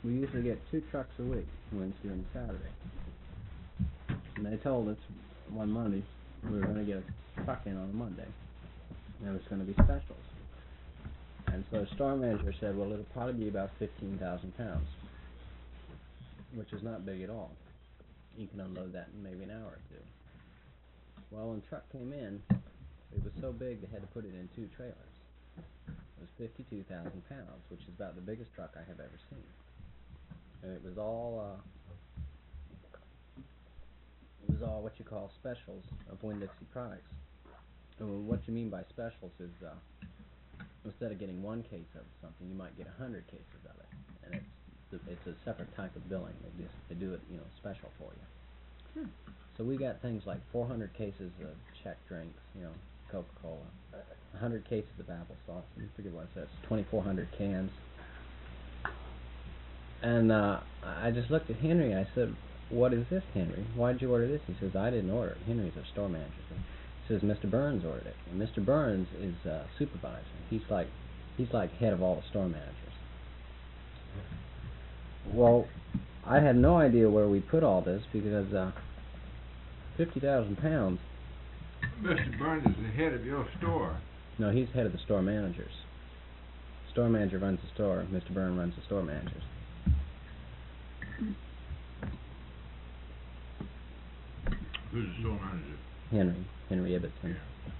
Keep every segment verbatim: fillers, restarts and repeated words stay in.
we usually get two trucks a week, Wednesday and Saturday. And they told us one Monday we were going to get a truck in on a Monday. And it was going to be specials. And so the store manager said, well, it'll probably be about fifteen thousand pounds, which is not big at all. You can unload that in maybe an hour or two. Well, when the truck came in, it was so big they had to put it in two trailers. It was fifty-two thousand pounds, which is about the biggest truck I have ever seen. And it was all, uh, it was all what you call specials of Winn-Dixie products. And what you mean by specials is, uh, instead of getting one case of something, you might get a hundred cases of it. And it's it's a separate type of billing. They just they do it, you know, special for you. Hmm. So we got things like four hundred cases of Czech drinks, you know, Coca-Cola, one hundred cases of applesauce, and I forget what it says, twenty-four hundred cans. And uh, I just looked at Henry. I said, "What is this, Henry? Why did you order this?" He says, "I didn't order it." Henry's a store manager. He says, "Mister Burns ordered it." And Mister Burns is uh, supervisor. He's like he's like head of all the store managers. Well, I had no idea where we put all this because uh, fifty thousand pounds. Mister Burns is the head of your store. No, he's head of the store managers. Store manager runs the store. Mister Burns runs the store managers. Who's the store manager? Henry. Henry Ibbotson.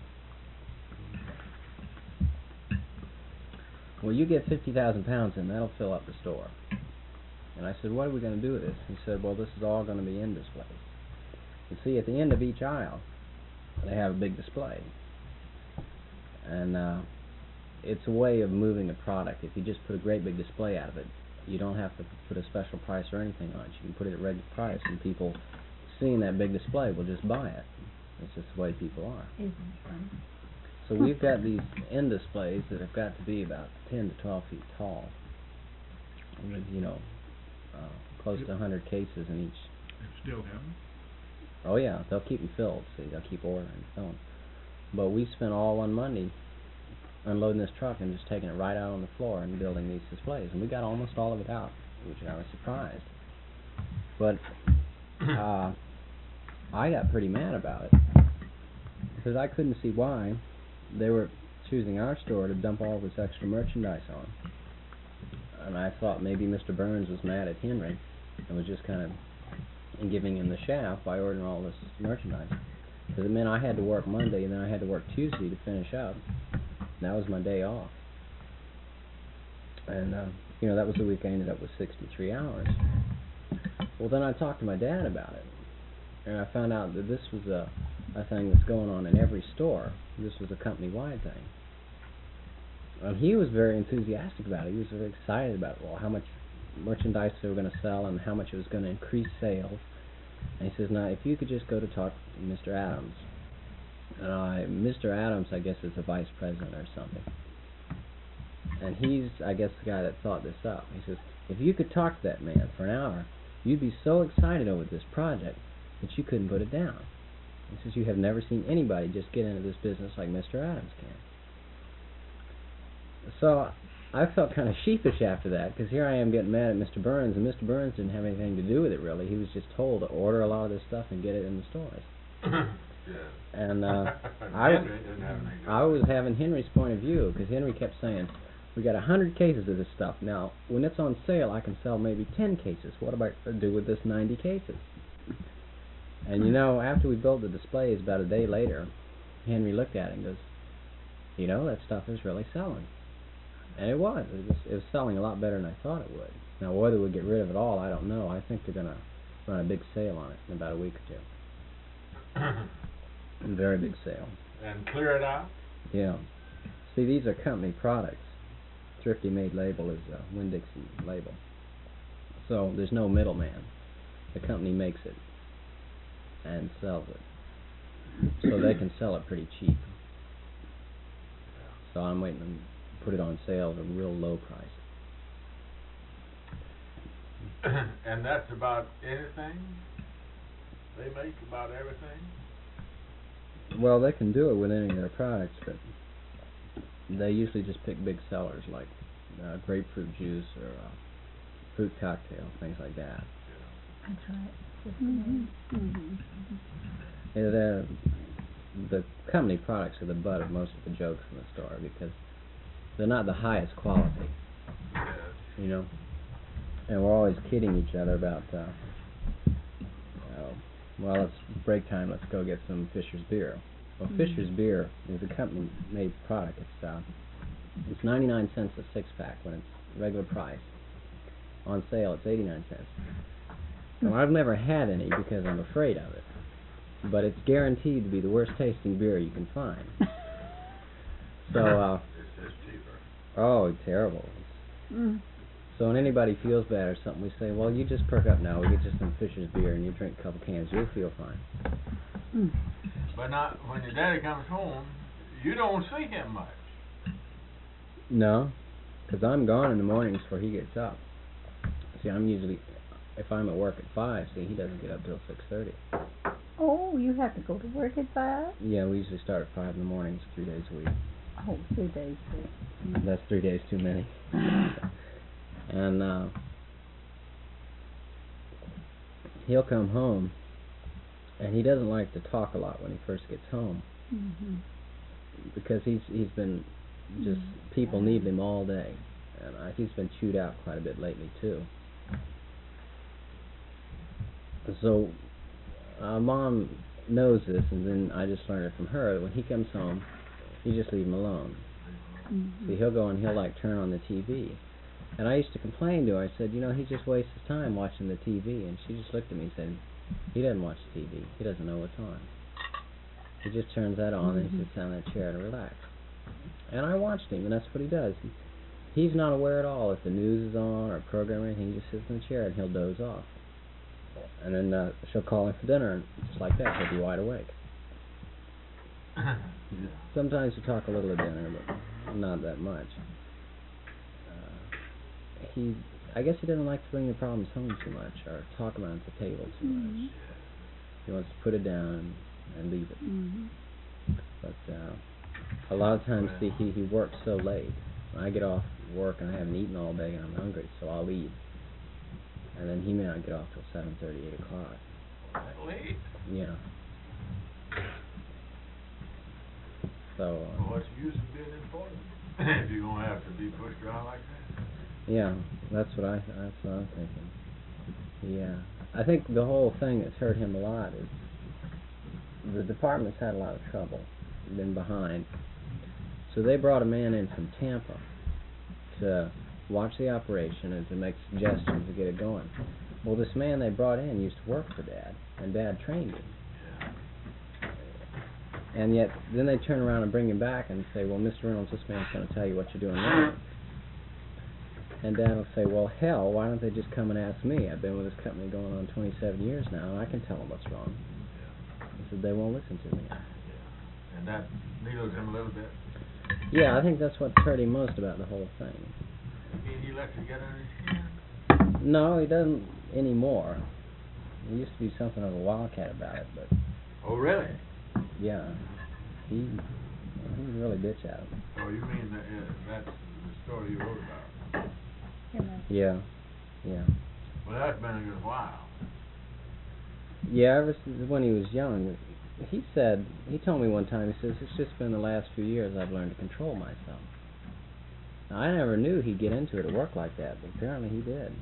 Yeah. Well, you get fifty thousand pounds in, that'll fill up the store. And I said, what are we going to do with this? He said, well, this is all going to be in displays. You see, at the end of each aisle, they have a big display. And uh, it's a way of moving a product. If you just put a great big display out of it, you don't have to put a special price or anything on it. You can put it at regular price, and people seeing that big display will just buy it. It's just the way people are. Isn't fun. So we've got these end displays that have got to be about ten to twelve feet tall, with, you know, uh, close to a hundred cases in each. You still have them? Oh yeah, they'll keep them filled. See, they'll keep ordering and filling. But we spent all one Monday unloading this truck and just taking it right out on the floor and building these displays, and we got almost all of it out, which I was surprised. But uh, I got pretty mad about it because I couldn't see why they were choosing our store to dump all this extra merchandise on. And I thought maybe Mister Burns was mad at Henry and was just kind of giving him the shaft by ordering all this merchandise. Because it meant I had to work Monday and then I had to work Tuesday to finish up. And that was my day off. And, uh, you know, that was the week I ended up with sixty-three hours. Well, then I talked to my dad about it. And I found out that this was a, a thing that's going on in every store. This was a company-wide thing. And he was very enthusiastic about it. He was very excited about, well, how much merchandise they were going to sell and how much it was going to increase sales. And he says, now, if you could just go to talk to Mister Adams. And I, Mister Adams, I guess, is the vice president or something. And he's, I guess, the guy that thought this up. He says, if you could talk to that man for an hour, you'd be so excited over this project that you couldn't put it down. He says, you have never seen anybody just get into this business like Mister Adams can. So I felt kind of sheepish after that, because here I am getting mad at Mister Burns, and Mister Burns didn't have anything to do with it, really. He was just told to order a lot of this stuff and get it in the stores. Yeah. And uh, I, I was having Henry's point of view, because Henry kept saying, we got a hundred cases of this stuff. Now, when it's on sale, I can sell maybe ten cases. What am I going to do with this ninety cases? And, you know, after we built the displays, about a day later, Henry looked at it and goes, you know, that stuff is really selling. And it was. It was, it was selling a lot better than I thought it would. Now, whether we'll get rid of it all, I don't know. I think they're going to run a big sale on it in about a week or two. A very big sale. And clear it out? Yeah. See, these are company products. Thrifty Made label is a Winn-Dixie label. So there's no middleman. The company makes it and sells it. So they can sell it pretty cheap. So I'm waiting to put it on sale at a real low price. And that's about anything? They make about everything? Well, they can do it with any of their products, but they usually just pick big sellers like uh, grapefruit juice or uh, fruit cocktail, things like that. That's right. Mm-hmm. Mm-hmm. Yeah, the, the company products are the butt of most of the jokes in the store because they're not the highest quality, you know. And we're always kidding each other about, uh, uh, well, it's break time, let's go get some Fisher's beer. Well, Mm. Fisher's beer is a company-made product. It's uh, it's ninety-nine cents a six-pack when it's regular price. On sale, it's eighty-nine cents. Well, I've never had any because I'm afraid of it, but it's guaranteed to be the worst tasting beer you can find. So, uh, It's just cheaper. oh, terrible. Mm. So when anybody feels bad or something, we say, well, you just perk up now. We get you some Fisher's beer and you drink a couple cans. You'll feel fine. Mm. But not when your daddy comes home, you don't see him much. No, because I'm gone in the mornings before he gets up. See, I'm usually, if I'm at work at five, see, he doesn't get up till six thirty. Oh, you have to go to work at five? Yeah, we usually start at five in the mornings, three days a week. Oh, three days. Mm. That's three days too many. And uh, he'll come home, and he doesn't like to talk a lot when he first gets home, Mm-hmm. because he's he's been just people need him all day, and uh, he's been chewed out quite a bit lately too. So, uh, Mom knows this, and then I just learned it from her. When he comes home, you just leave him alone. Mm-hmm. See, he'll go and he'll like turn on the T V. And I used to complain to her. I said, you know, he just wastes his time watching the T V. And she just looked at me and said, he doesn't watch T V. He doesn't know what's on. He just turns that on and he sits down in that chair to relax. And I watched him, and that's what he does. He, he's not aware at all if the news is on or program or anything. He just sits in the chair and he'll doze off. And then uh, she'll call him for dinner, and just like that, he'll be wide awake. Sometimes we talk a little at dinner, but not that much. He, I guess he doesn't like to bring the problems home too much or talk about it at the table too Mm-hmm. much. He wants to put it down and leave it. Mm-hmm. But uh, a lot of times, see, he, he works so late. When I get off work and I haven't eaten all day and I'm hungry, so I'll eat. And then he may not get off till seven thirty, eight o'clock. That late? Yeah. So, uh, Well, what's the use of being important if you're going to have to be pushed around like that? yeah, that's what I that's what I'm thinking. Yeah, I think the whole thing that's hurt him a lot is the department's had a lot of trouble, been behind. So they brought a man in from Tampa to watch the operation and to make suggestions to get it going. Well, this man they brought in used to work for Dad, and Dad trained him. And yet, then they turn around and bring him back and say, well, Mister Reynolds, this man's going to tell you what you're doing wrong. And Dad will say, well, hell, why don't they just come and ask me? I've been with this company going on twenty-seven years now, and I can tell them what's wrong. He said, they won't listen to me. And that needles him a little bit. Yeah, I think that's what hurt him most about the whole thing. He, he lets it get under his skin. No, he doesn't anymore. He used to be something of a wildcat about it, but Oh, really? yeah, he he really bitch at him. Oh, you mean that, uh, that's the story you wrote about? Yeah, yeah. Well, that's been a good while. Yeah, ever since when he was young, he said, he told me one time, he says, it's just been the last few years I've learned to control myself. Now, I never knew he'd get into it at work like that, but apparently he did.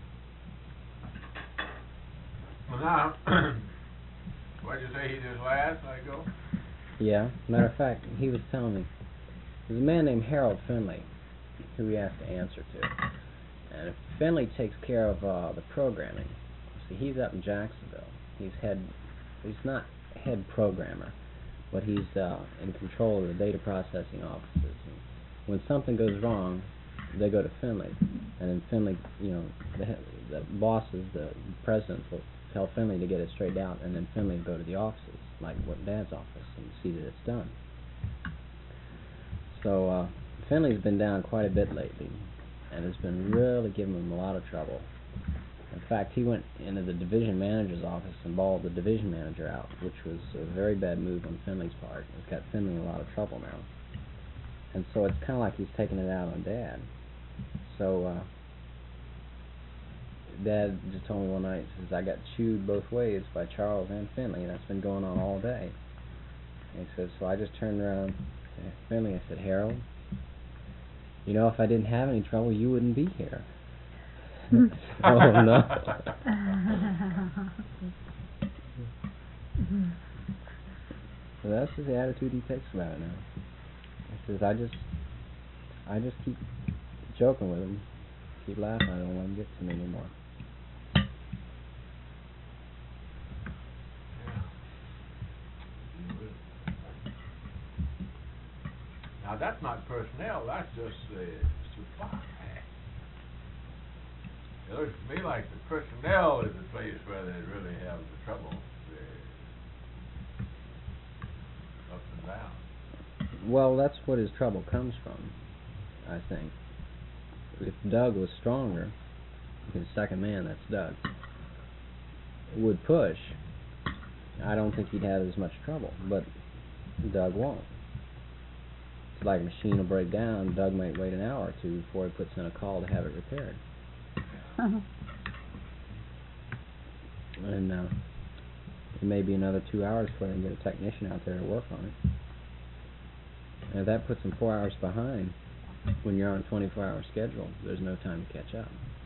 Well, now, what'd you say he just laughed, I go? Yeah, matter of fact, he was telling me, there's a man named Harold Finley who he has to answer to. And Finley takes care of uh, the programming. See, he's up in Jacksonville. He's head, he's not head programmer, but he's uh, in control of the data processing offices. And when something goes wrong, they go to Finley, and then Finley, you know, the, the bosses, the presidents will tell Finley to get it straightened out, and then Finley will go to the offices, like what Dad's office, and see that it's done. So uh, Finley's been down quite a bit lately, and has been really giving him a lot of trouble. In fact, he went into the division manager's office and bawled the division manager out, which was a very bad move on Finley's part. It's got Finley in a lot of trouble now. And so it's kind of like he's taking it out on Dad. So uh, Dad just told me one night, he says, I got chewed both ways by Charles and Finley, and that's been going on all day. And he says, so I just turned around to Finley, I said, Harold, you know, if I didn't have any trouble, you wouldn't be here. Oh, no. So that's just the attitude he takes about it now. He says, I just, I just keep joking with him, keep laughing, I don't let him get to me anymore. Now that's not personnel, that's just the supply. It looks to me like the personnel is the place where they really have the trouble. The up and down. Well, that's what his trouble comes from, I think. If Doug was stronger, his second man, that's Doug, would push, I don't think he'd have as much trouble, but Doug won't. It's like a machine will break down, Doug might wait an hour or two before he puts in a call to have it repaired. Uh-huh. And uh, it may be another two hours before they can get a technician out there to work on it. And if that puts them four hours behind, when you're on a twenty-four hour schedule, there's no time to catch up.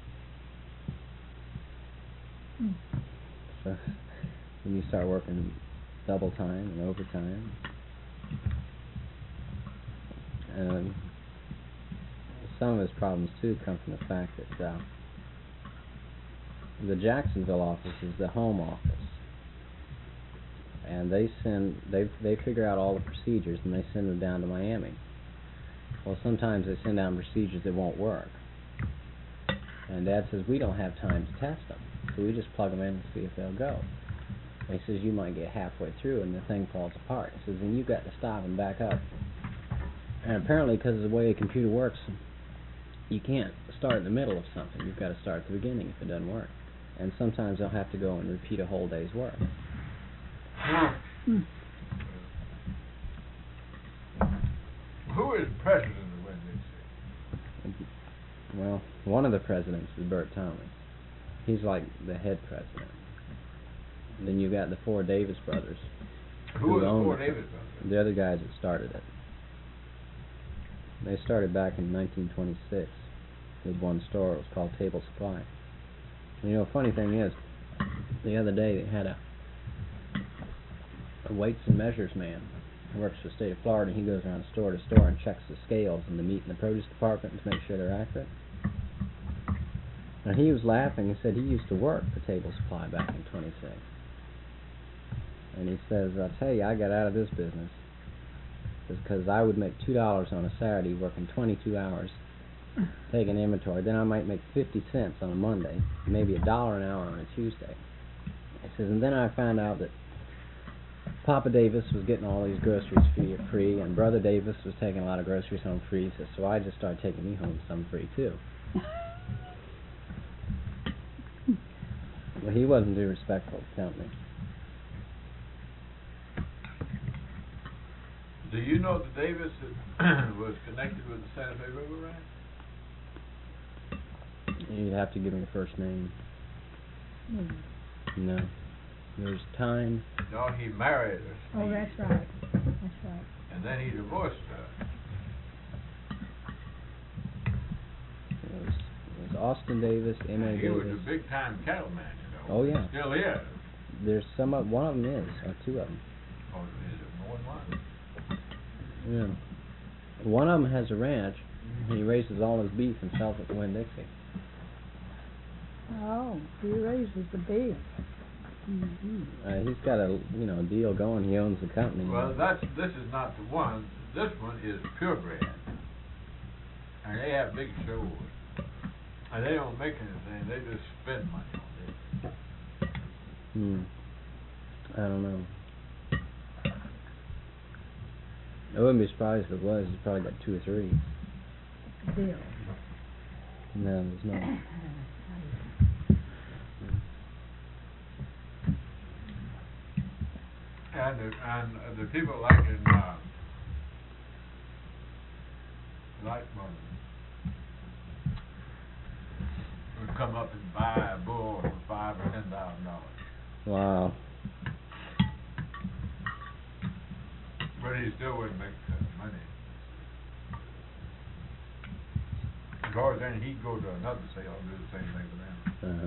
Mm. So when you start working double time and overtime, and some of his problems too come from the fact that uh, the Jacksonville office is the home office, and they send they they figure out all the procedures and they send them down to Miami. Well, sometimes they send down procedures that won't work, and Dad says we don't have time to test them, so we just plug them in and see if they'll go. And he says you might get halfway through and the thing falls apart. He says and you've got to stop and back up. And apparently, because of the way a computer works, you can't start in the middle of something. You've got to start at the beginning if it doesn't work. And sometimes they'll have to go and repeat a whole day's work. Mm. Who is president of Winn-Dixie? Well, one of the presidents is Bert Thomas. He's like the head president. And then you've got the four Davis brothers. Who are the own four it. Davis brothers? The other guys that started it. They started back in nineteen twenty-six with one store. It was called Table Supply. And you know, funny thing is, the other day they had a, a weights and measures man who works for the state of Florida, and he goes around store to store and checks the scales in the meat and the produce department to make sure they're accurate. And he was laughing and said he used to work for Table Supply back in twenty-six. And he says, I'll tell you, I got out of this business because I would make two dollars on a Saturday working twenty-two hours taking inventory. Then I might make fifty cents on a Monday, maybe a dollar an hour on a Tuesday. He says, and then I found out that Papa Davis was getting all these groceries free, free and Brother Davis was taking a lot of groceries home free. He says, so I just started taking me home some free too. Well, he wasn't too respectful to company. Do you know that Davis was connected with the Santa Fe River Ranch? You'd have to give me the first name. Mm. No. There's time. No, he married her. Oh, that's right. That's right. And then he divorced her. It was, it was Austin Davis, M A He Davis. was a big time cattleman, you know. Oh, yeah. Still is. There's some of, one of them is, or two of them. Oh, is it more than one? Yeah. One of them has a ranch, and he raises all his beef and sells it to Winn-Dixie. Oh, he raises the beef. Mm-hmm. Uh, he's got a, you know, deal going. He owns the company. Well, that's this is not the one. This one is purebred, and they have big shows, and they don't make anything. They just spend money on it. Hmm. I don't know. I wouldn't be surprised if it was. He's probably got two or three. Deal. No, there's not. And the, and uh, the people like in uh, like um, come up and buy a bull for five or ten thousand dollars. Wow. But he still wouldn't make uh, money. Of course, then he'd go to another sale and do the same thing for them. Uh-huh.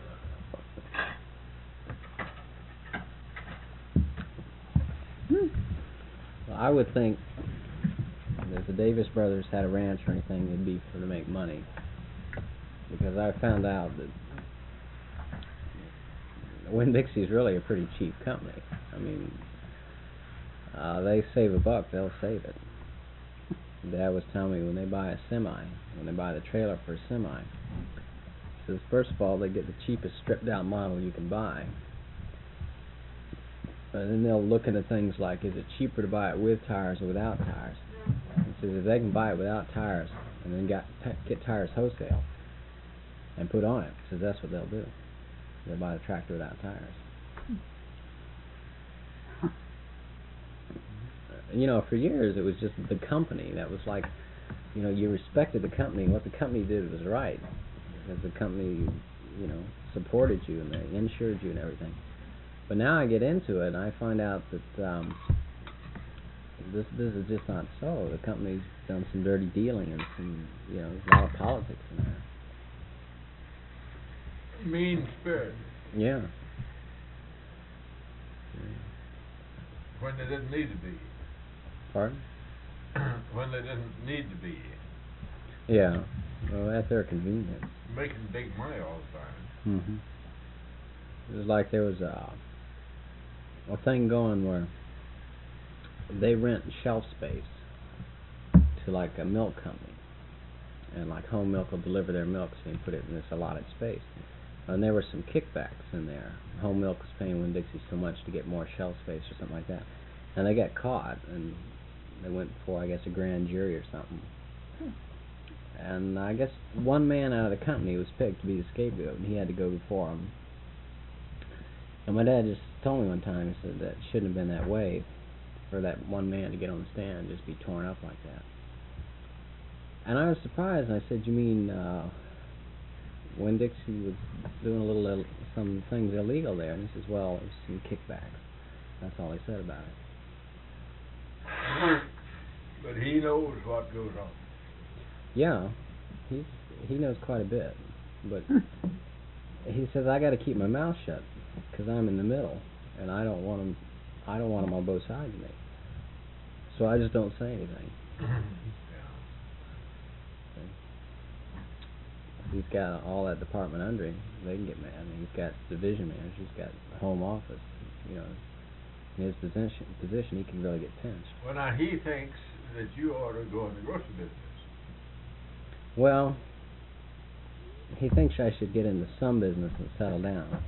Well, I would think that if the Davis brothers had a ranch or anything, it'd be for to make money. Because I found out that Winn-Dixie is really a pretty cheap company. I mean, uh, they save a buck, they'll save it. Dad was telling me when they buy a semi, when they buy the trailer for a semi, he says first of all they get the cheapest stripped down model you can buy. And then they'll look into things like, is it cheaper to buy it with tires or without tires? He says if they can buy it without tires and then got t get tires wholesale and put on it, he says that's what they'll do. They'll buy the tractor without tires. You know, for years it was just the company that was like, you know, you respected the company and what the company did was right. Because the company, you know, supported you and they insured you and everything. But now I get into it and I find out that um, this this is just not so. The company's done some dirty dealing and some, you know, there's a lot of politics in there. Mean spirit. Yeah. When they didn't need to be. Pardon? When they didn't need to be. Yeah. Well, at their convenience. Making big money all the time. Mm-hmm. It was like there was a a thing going where they rent shelf space to like a milk company, and like Home Milk will deliver their milk, so you put it in this allotted space. And there were some kickbacks in there. Home Milk was paying Winn-Dixie so much to get more shelf space or something like that, and they got caught and they went before, I guess, a grand jury or something. And I guess one man out of the company was picked to be the scapegoat, and he had to go before him. And my dad just told me one time, he said that it shouldn't have been that way for that one man to get on the stand and just be torn up like that. And I was surprised, and I said, you mean uh, Winn-Dixie was doing a little, Ill some things illegal there? And he says, well, it was some kickbacks. That's all he said about it. But he knows what goes on. Yeah, he's, he knows quite a bit, but he says I got to keep my mouth shut because I'm in the middle, and I don't want him. I don't want him on both sides of me, so I just don't say anything. He's got all that department under him. They can get mad. I mean, he's got division managers. He's got home office. You know, in his position, position, he can really get pinched. Well, now he thinks that you ought to go in the grocery business. Well, he thinks I should get into some business and settle down.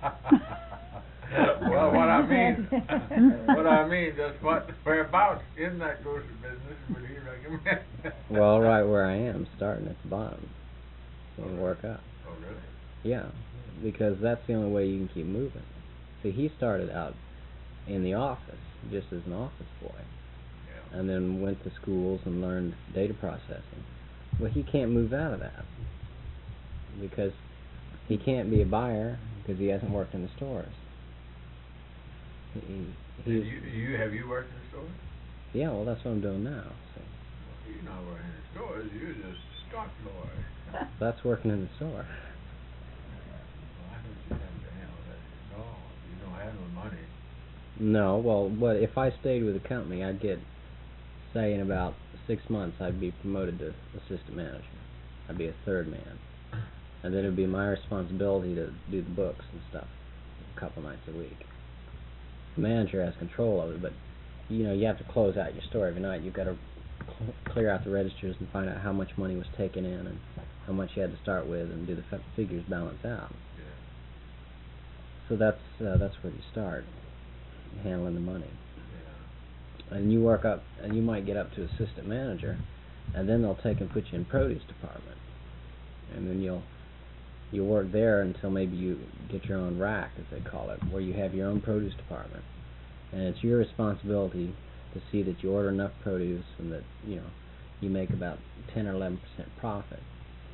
Well, what I mean, what I mean, that's what whereabouts in that grocery business would he recommend? Well, right where I am, starting at the bottom, and work up. Oh, really? Yeah, because that's the only way you can keep moving. See, he started out in the office, just as an office boy, Yeah. and then went to schools and learned data processing. Well, he can't move out of that because he can't be a buyer because he hasn't worked in the stores. He, he, And you, you have you worked in the stores? yeah, well, that's what I'm doing now. So Well, you're not working in the stores. You're just a stock boy. that's working in the store. Well, I thought you had to handle that. No, you don't have no money. No, well, what if I stayed with the company, I'd get, say, in about six months, I'd be promoted to assistant manager. I'd be a third man, and then it'd be my responsibility to do the books and stuff, a couple nights a week. The manager has control of it, but you know, you have to close out your store every night. You've got to cl clear out the registers and find out how much money was taken in and how much you had to start with, and do the f figures balance out. Yeah. So that's uh, that's where you start, handling the money. Yeah. And you work up, and you might get up to assistant manager, and then they'll take and put you in produce department, and then you'll you'll work there until maybe you get your own rack, as they call it, where you have your own produce department, and it's your responsibility to see that you order enough produce and that you know you make about ten or eleven percent profit.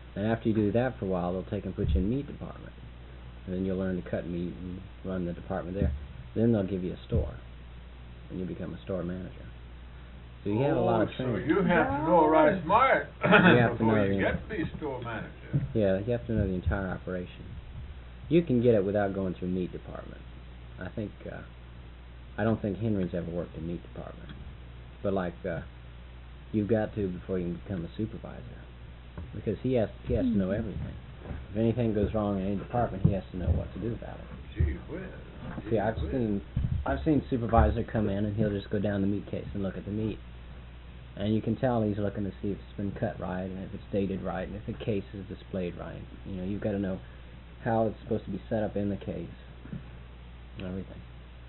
And after you do that for a while, they'll take and put you in the meat department. And then you'll learn to cut meat and run the department there. Then they'll give you a store, and you become a store manager. So you have a lot of Oh, training. So you have to know right smart You have to before know you the- get to be store manager. Yeah, you have to know the entire operation. You can get it without going through meat department. I think, uh, I don't think Henry's ever worked in meat department. But like, uh, you've got to before you can become a supervisor. Because he has, he has to know everything. If anything goes wrong in any department, he has to know what to do about it. Gee whiz. See, Gee I've whiz. seen, I've seen supervisor come in and he'll just go down the meat case and look at the meat. And you can tell he's looking to see if it's been cut right, and if it's dated right, and if the case is displayed right. You know, you've got to know how it's supposed to be set up in the case, and everything.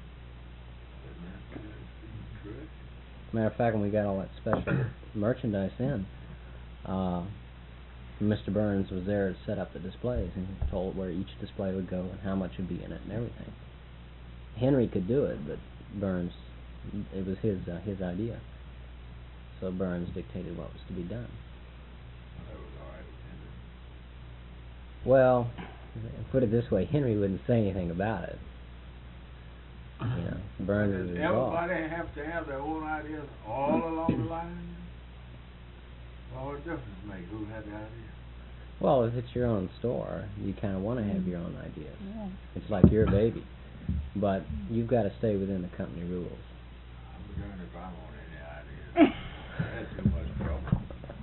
Matter of fact, when we got all that special merchandise in, uh, Mister Burns was there to set up the displays, and he told where each display would go and how much would be in it and everything. Henry could do it, but Burns, it was his uh, his idea. So Burns dictated what was to be done. That was all right, isn't it? Well, put it this way, Henry wouldn't say anything about it. You know, Burns was Does involved. everybody have to have their own ideas all along the line? Well, what difference does it make who had the idea? Well, if it's your own store, you kind of want to have your own ideas. Yeah. It's like your baby. But you've got to stay within the company rules. I'm darned if I want any ideas. That's too much trouble.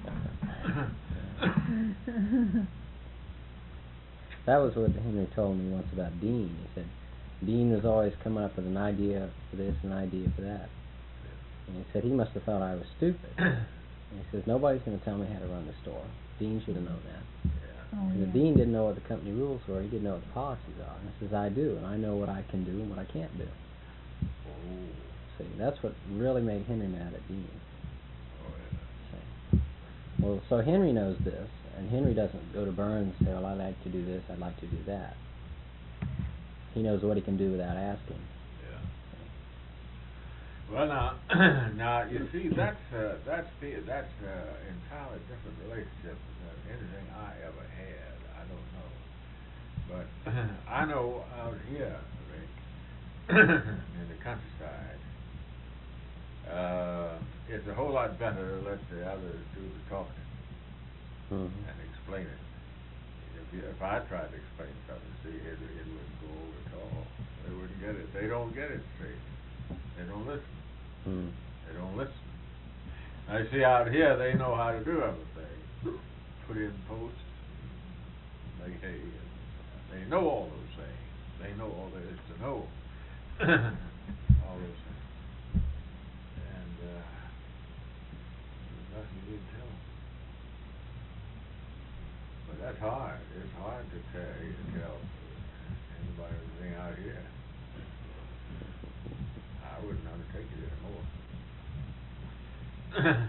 That was what Henry told me once about Dean. He said Dean was always coming up with an idea for this, an idea for that. And he said he must have thought I was stupid. And he says, nobody's going to tell me how to run the store. Dean should have known that. Yeah. Oh, And the yeah. Dean didn't know what the company rules were. He didn't know what the policies are. And he says, I do, and I know what I can do and what I can't do. Oh, See, that's what really made Henry mad at Dean. oh yeah. See. Well, so Henry knows this, and Henry doesn't go to Burns and say, well, I'd like to do this, I'd like to do that. He knows what he can do without asking. Yeah. Well, now, now you see, that's uh, that's the that's uh, entirely different relationship than anything I ever had. I don't know, but I know out here, Rick, in the countryside, uh, it's a whole lot better to let the others do the talking Mm-hmm. and explain it. If you, if I tried to explain something, see, it, it wouldn't go over at all. They wouldn't get it. They don't get it straight. They don't listen. Mm. They don't listen. I see out here they know how to do everything. Put in posts, make hay. They know all those things. They know all there is to know. All those things. And uh, there's nothing you can tell them. But that's hard. It's hard to tell, to tell anybody anything out here. I wouldn't undertake it anymore.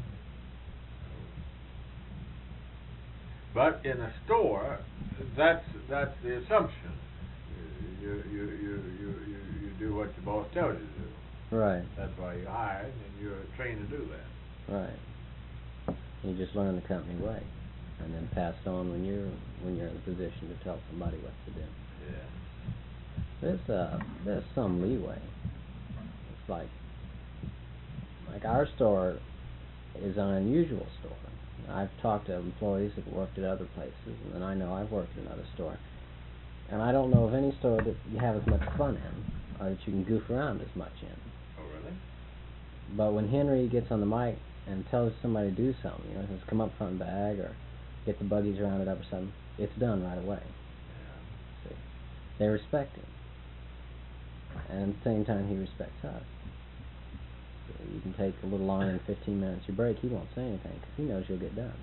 But in a store, that's that's the assumption. You you you you you, you, you do what your boss tells you to do. Right, That's why you're hired, and you're trained to do that. right. You just learn the company way, and then pass it on when you're when you're in a position to tell somebody what to do. Yeah. There's uh there's some leeway. It's like like our store is an unusual store. I've talked to employees that worked at other places, and then I know I've worked in another store. And I don't know of any store that you have as much fun in, or that you can goof around as much in. Oh, really? But when Henry gets on the mic and tells somebody to do something, you know, says come up front and bag, or get the buggies rounded up or something, it's done right away. Yeah. See, they respect him, and at the same time he respects us. So you can take a little longer than fifteen minutes your break, he won't say anything because he knows you'll get done.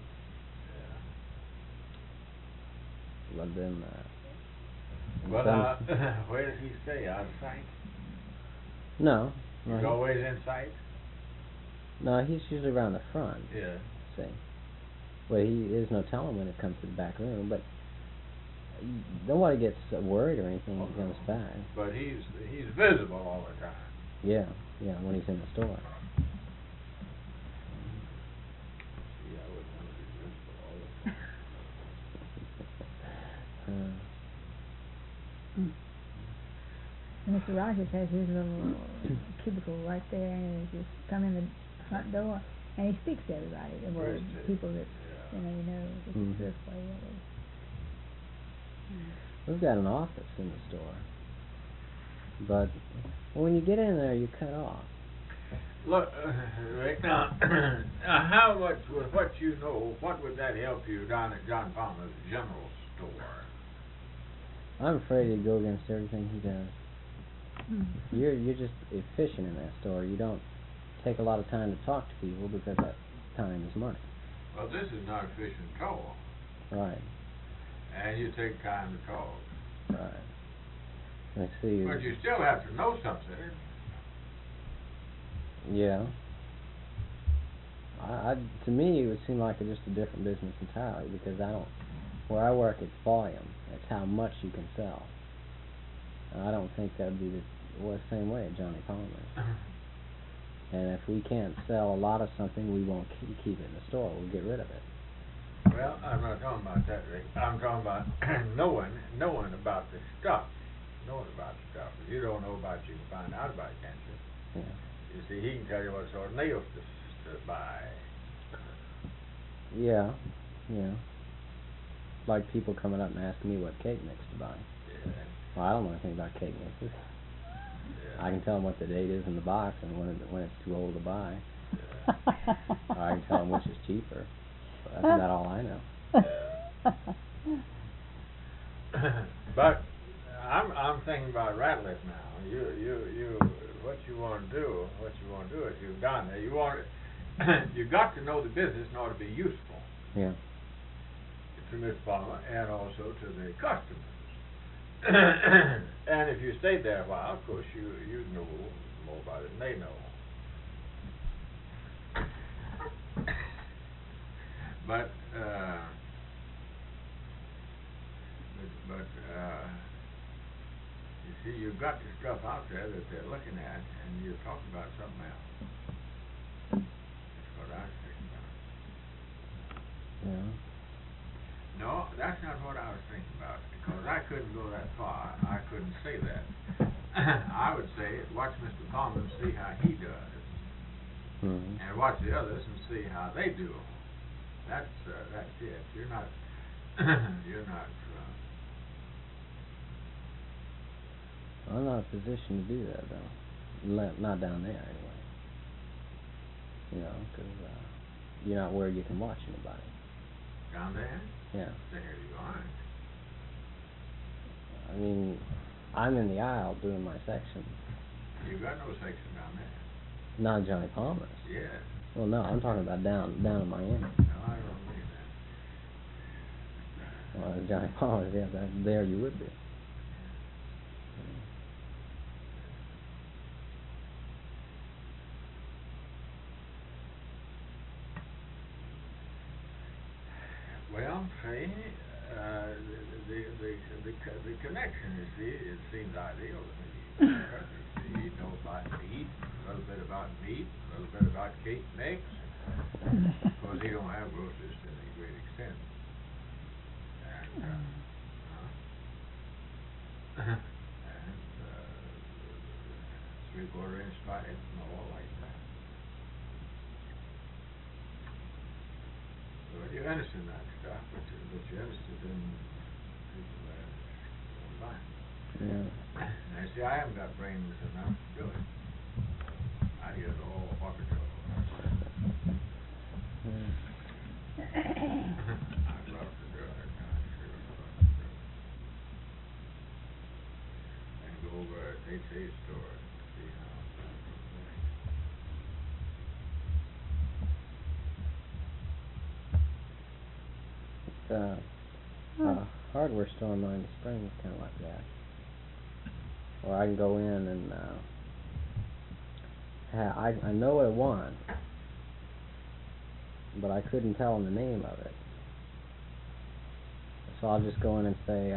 Yeah. But then, uh, Well, some- uh, where does he stay? Out of sight? no, no, He's he- always in sight? no, he's usually around the front. Yeah. See, well, he is no telling when it comes to the back room, but nobody gets uh, worried or anything when he comes back. But he's he's visible all the time. Yeah, yeah, when he's in the store. Yeah, I wouldn't want to be visible all the time. Mister Rogers has his little cubicle right there, and you just come in the front door, and he speaks to everybody, the well, First, uh, people that, yeah. you know, you know, it's Mhm. this way, that way. We've got an office in the store, but when you get in there, you're cut off. Look, uh, Rick, now, now, how much, with what you know, what would that help you down at John Palmer's general store? I'm afraid to go against everything he does. Mm. You're you're just efficient in that store. You don't take a lot of time to talk to people because that time is money. Well, this is not efficient at all, Right, and you take time to talk. right. Let's see. But you still have to know something. Yeah. I, I to me it would seem like it's just a different business entirely because I don't. Where I work, it's volume. It's how much you can sell. And I don't think that would be the well, the same way at Johnny Palmer's. And if we can't sell a lot of something, we won't keep, keep it in the store. We'll get rid of it. Well, I'm not talking about that, Rick. I'm talking about knowing, knowing about the stuff. Knowing about the stuff. If you don't know about it, you can find out about it, can't you? Yeah. You see, he can tell you what sort of nails to, to buy. Yeah. Yeah. Like people coming up and asking me what cake mix to buy. Yeah. Well, I don't know anything about cake mixes. Yeah. I can tell them what the date is in the box and when it, when it's too old to buy. Yeah. Or I can tell them which is cheaper. But that's about all I know. But I'm I'm thinking about Ratliff now. You you you what you want to do? What you want to do is you've done it. You want you got to know the business in order to be useful. Yeah. To Miss Palmer and also to the customers. And if you stayed there a while, of course, you you know more about it than they know. But uh, but, but uh, you see, you've got the stuff out there that they're looking at, and you're talking about something else. That's what I was thinking about. Yeah. No, that's not what I was thinking about, because I couldn't go that far. I couldn't say that. I would say, watch Mister Palmer and see how he does, Mm-hmm. and watch the others and see how they do. That's uh, that's it. You're not, you're not. Uh, I'm not in a position to do that though. Le- not down there anyway. You know, because uh, you're not where you can watch anybody. down there. Yeah. There you are. I mean, I'm in the aisle doing my section. You got no section down there. Not Johnny Palmer's. Yes. Well, no, I'm talking about down down in Miami. No, I don't mean that. Well, Johnny Palmer's, yeah, that, there you would be. Well, see, uh, the, the, the, the, co- the connection, you see, it seems ideal to me. You see, he knows about meat, a little bit about meat, a little bit about cake mix. Of course, he don't have groceries to any great extent. And, uh, uh, and, uh, three-quarter inch pipe and all like that. Well, you're interested in that stuff, but you're, but you're interested in people that don't buy it. Yeah. Now, see, I haven't got brains enough to do it. I get all bucket of Yeah. I'd love to do it. I sure would love to do it. And go over at H A store and see how things work. It's uh, a hardware store in Miami Springs, kind of like that. Or I can go in and uh, ha- I I know what I want, but I couldn't tell them the name of it. So I'll just go in and say, uh,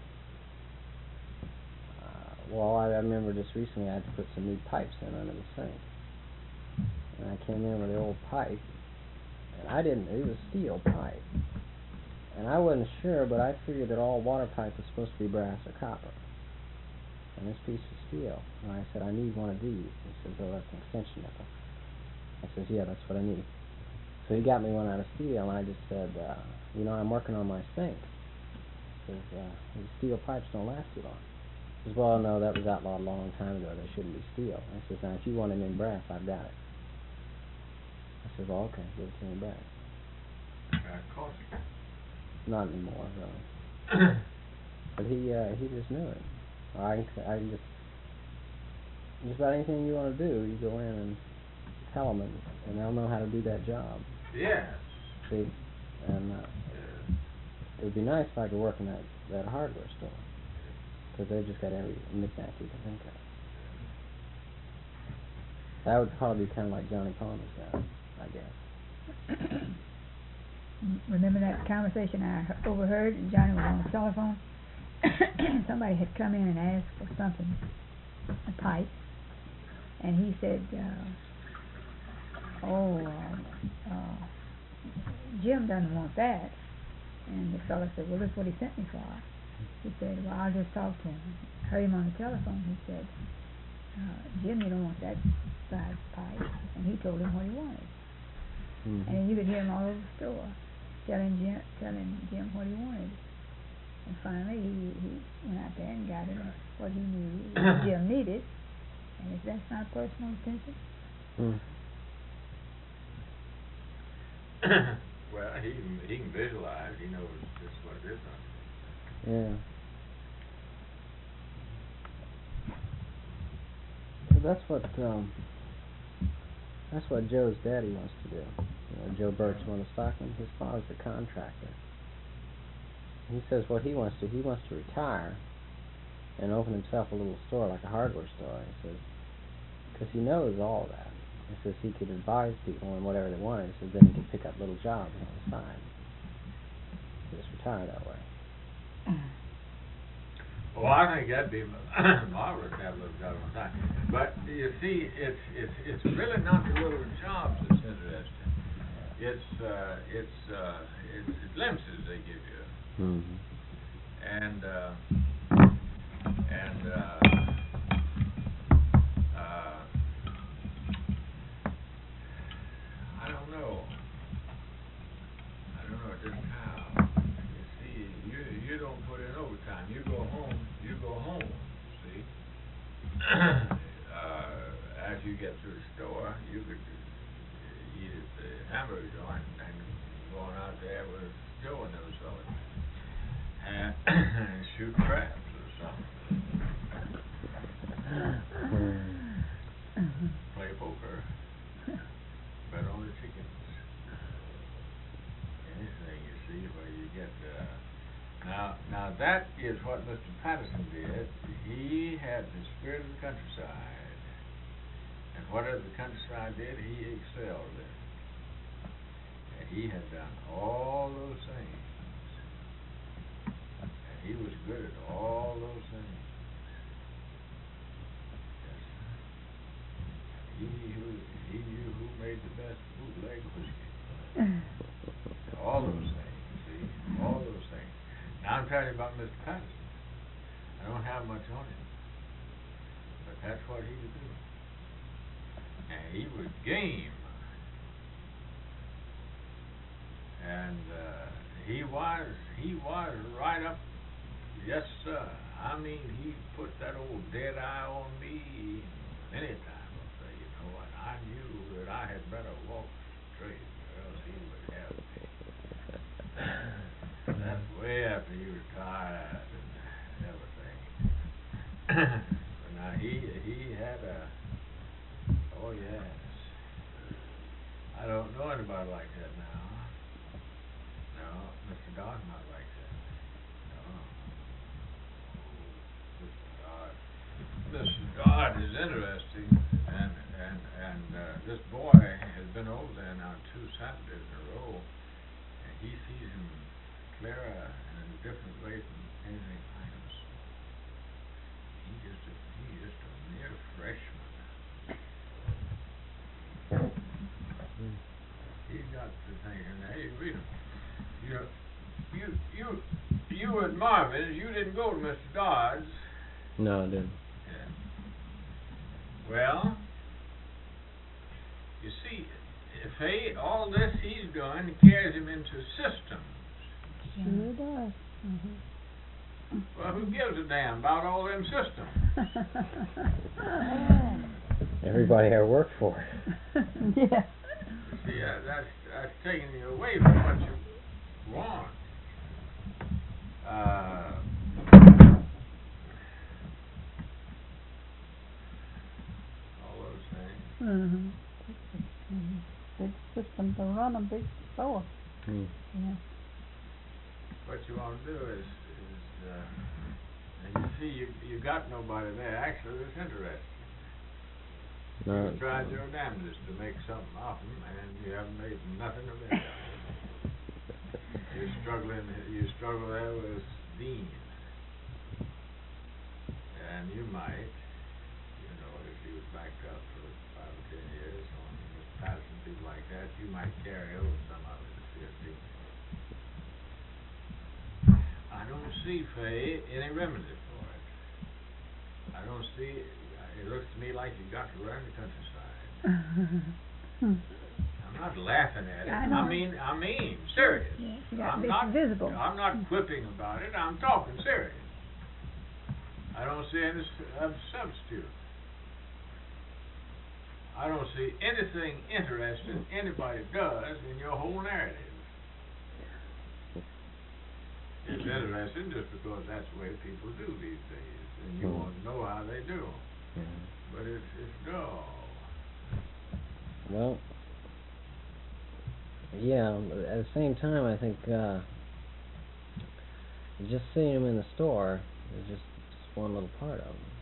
uh, well, I, I remember just recently I had to put some new pipes in under the sink, and I came in with the old pipe, and I didn't. It was steel pipe. And I wasn't sure, but I figured that all water pipe was supposed to be brass or copper. and this piece of steel. And I said, I need one of these. He says, oh, that's an extension nickel. I says, yeah, that's what I need. So he got me one out of steel, and I just said, uh, you know, I'm working on my sink. He says, uh, these steel pipes don't last too long. He says, well, no, that was outlawed a long time ago. They shouldn't be steel. I says, now, if you want them in brass, I've got it. I says, well, okay, give it to me in brass. Uh, cost. Not anymore, really. But he, uh, he just knew it. I can, I can just, just about anything you want to do, you go in and tell them, and, and they'll know how to do that job. Yes. See, and uh, Yeah. it would be nice if I could work in that, that hardware store, because they've just got every knick-knack you can think of. That would probably be kind of like Johnny Palmer's got, I guess. Remember that conversation I he- overheard? Johnny was on the telephone. Somebody had come in and asked for something, a pipe, and he said, uh, oh, uh, uh, Jim doesn't want that. And the fellow said, well, that's what he sent me for. He said, well, I'll just talk to him. Heard him on the telephone. He said, uh, Jim, you don't want that size pipe. And he told him what he wanted. Mm-hmm. And you could hear him all over the store telling Jim, telling Jim what he wanted. And finally, he, he went out there and got him what he knew Jim needed. And if that's not personal attention, Mm. Well, he can, he can visualize. He knows just what it is. Yeah. Well, that's what um, that's what Joe's daddy wants to do. You know, Joe Birch, one of the stockmen. His father's a contractor. He says what he wants to. He wants to retire and open himself a little store, like a hardware store. He says, because he knows all that. He says he could advise people on whatever they wanted. He says then he could pick up little jobs on the side. Just retire that way. Well, I think that'd be marvelous to have a little job on time. But you see, it's it's it's really not the little jobs that's interesting. It's uh, it's uh, it's the glimpses they give you, Mm-hmm. and uh, and uh, uh, I don't know. I don't know just how. You see, you you don't put in overtime. You go home. You go home. See. uh, as you get to the store, you could eat at the hamburger joint and going out there with Joe and those fellas and, and shoot craps or something. Play poker. Bet on the chickens. Anything you see where you get uh, now now that is what Mister Patterson did. He had the spirit of the countryside, and whatever the countryside did, he excelled in. And he had done all those things, and he was good at all those things. Yes, sir. He who he knew who made the best bootleg whiskey. All those things, see, all those things. Now I'm telling you about Mister Patterson. I don't have much on him, but that's what he would do. And he was game. And uh, he was, he was right up, yes sir. I mean, he put that old dead eye on me many times. I'll say, you know what, I knew that I had better walk straight, or else he would have me. That's way after he retired and everything. But now he he had a, oh yes. I don't know anybody like that now. No, Mister Dodd's not like that. No. Mister Dodd. Mister Dodd is interesting, and and and uh, this boy has been over there now two Saturdays in a row, and he sees him clearer and in a different way from anything else. He just a, he just a mere freshman. Mm. He got to thinking, hey, read him. You you you you at Marvin's, you didn't go to Mister Dodd's. No, I didn't. Well, you see, if he, all this he's doing carries him into systems. Sure does. Mhm. Well, who gives a damn about all them systems? Everybody I work for. Yeah. See, uh, that's that's taking you away from what you want. Uh, all those things. Mhm. Mhm. Big system to run a big store. Hmm. Yeah. What you want to do is, is uh, and you see, you you got nobody there. Actually, it's interesting. No, You tried your damnedest to make something of them, and you haven't made nothing of it. You're struggling. You struggle there with Dean, and you might, you know, if you was backed up for five or ten years on Mister Patterson, people like that, you might carry over some of it to fifteen. I don't see, Faye, any remedy for it. I don't see. It looks to me like you've got to learn the countryside. Hmm. I'm not laughing at it. I I, know. mean, I mean, serious. Yeah, you got I'm this not visible. I'm not quipping about it. I'm talking serious. I don't see any s- uh, substitute. I don't see anything interesting anybody does in your whole narrative. It's interesting just because that's the way people do these days, and you Hmm. want to know how they do. Yeah. But it's it's dull. Well, yeah, but at the same time, I think uh, just seeing them in the store is just, just one little part of them.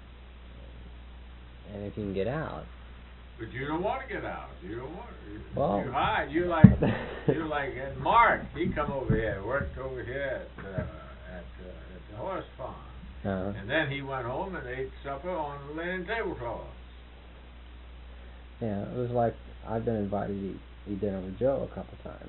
And if you can get out, But you don't want to get out. You don't want. You, Well- you hide. You like. you like. And Mark, he come over here, worked over here at uh, at uh, at the horse farm, uh, and then he went home and ate supper on the linen tablecloth. yeah, it was like I've been invited to eat, eat dinner with Joe a couple times.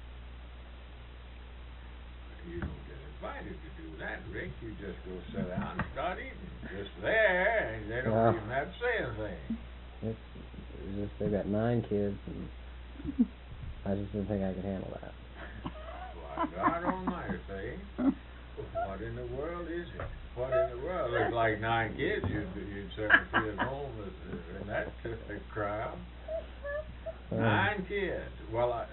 You don't get invited to do that, Rick. You just go sit down and start eating. Just there, and they don't Well. even have to say anything. It's, it's just they've got nine kids, and I just didn't think I could handle that. Why, God Almighty, say, what in the world is it? What in the world? There's like nine kids. You'd, you'd certainly feel at home with, uh, in that uh, crowd. Uh, Nine kids. Well, I,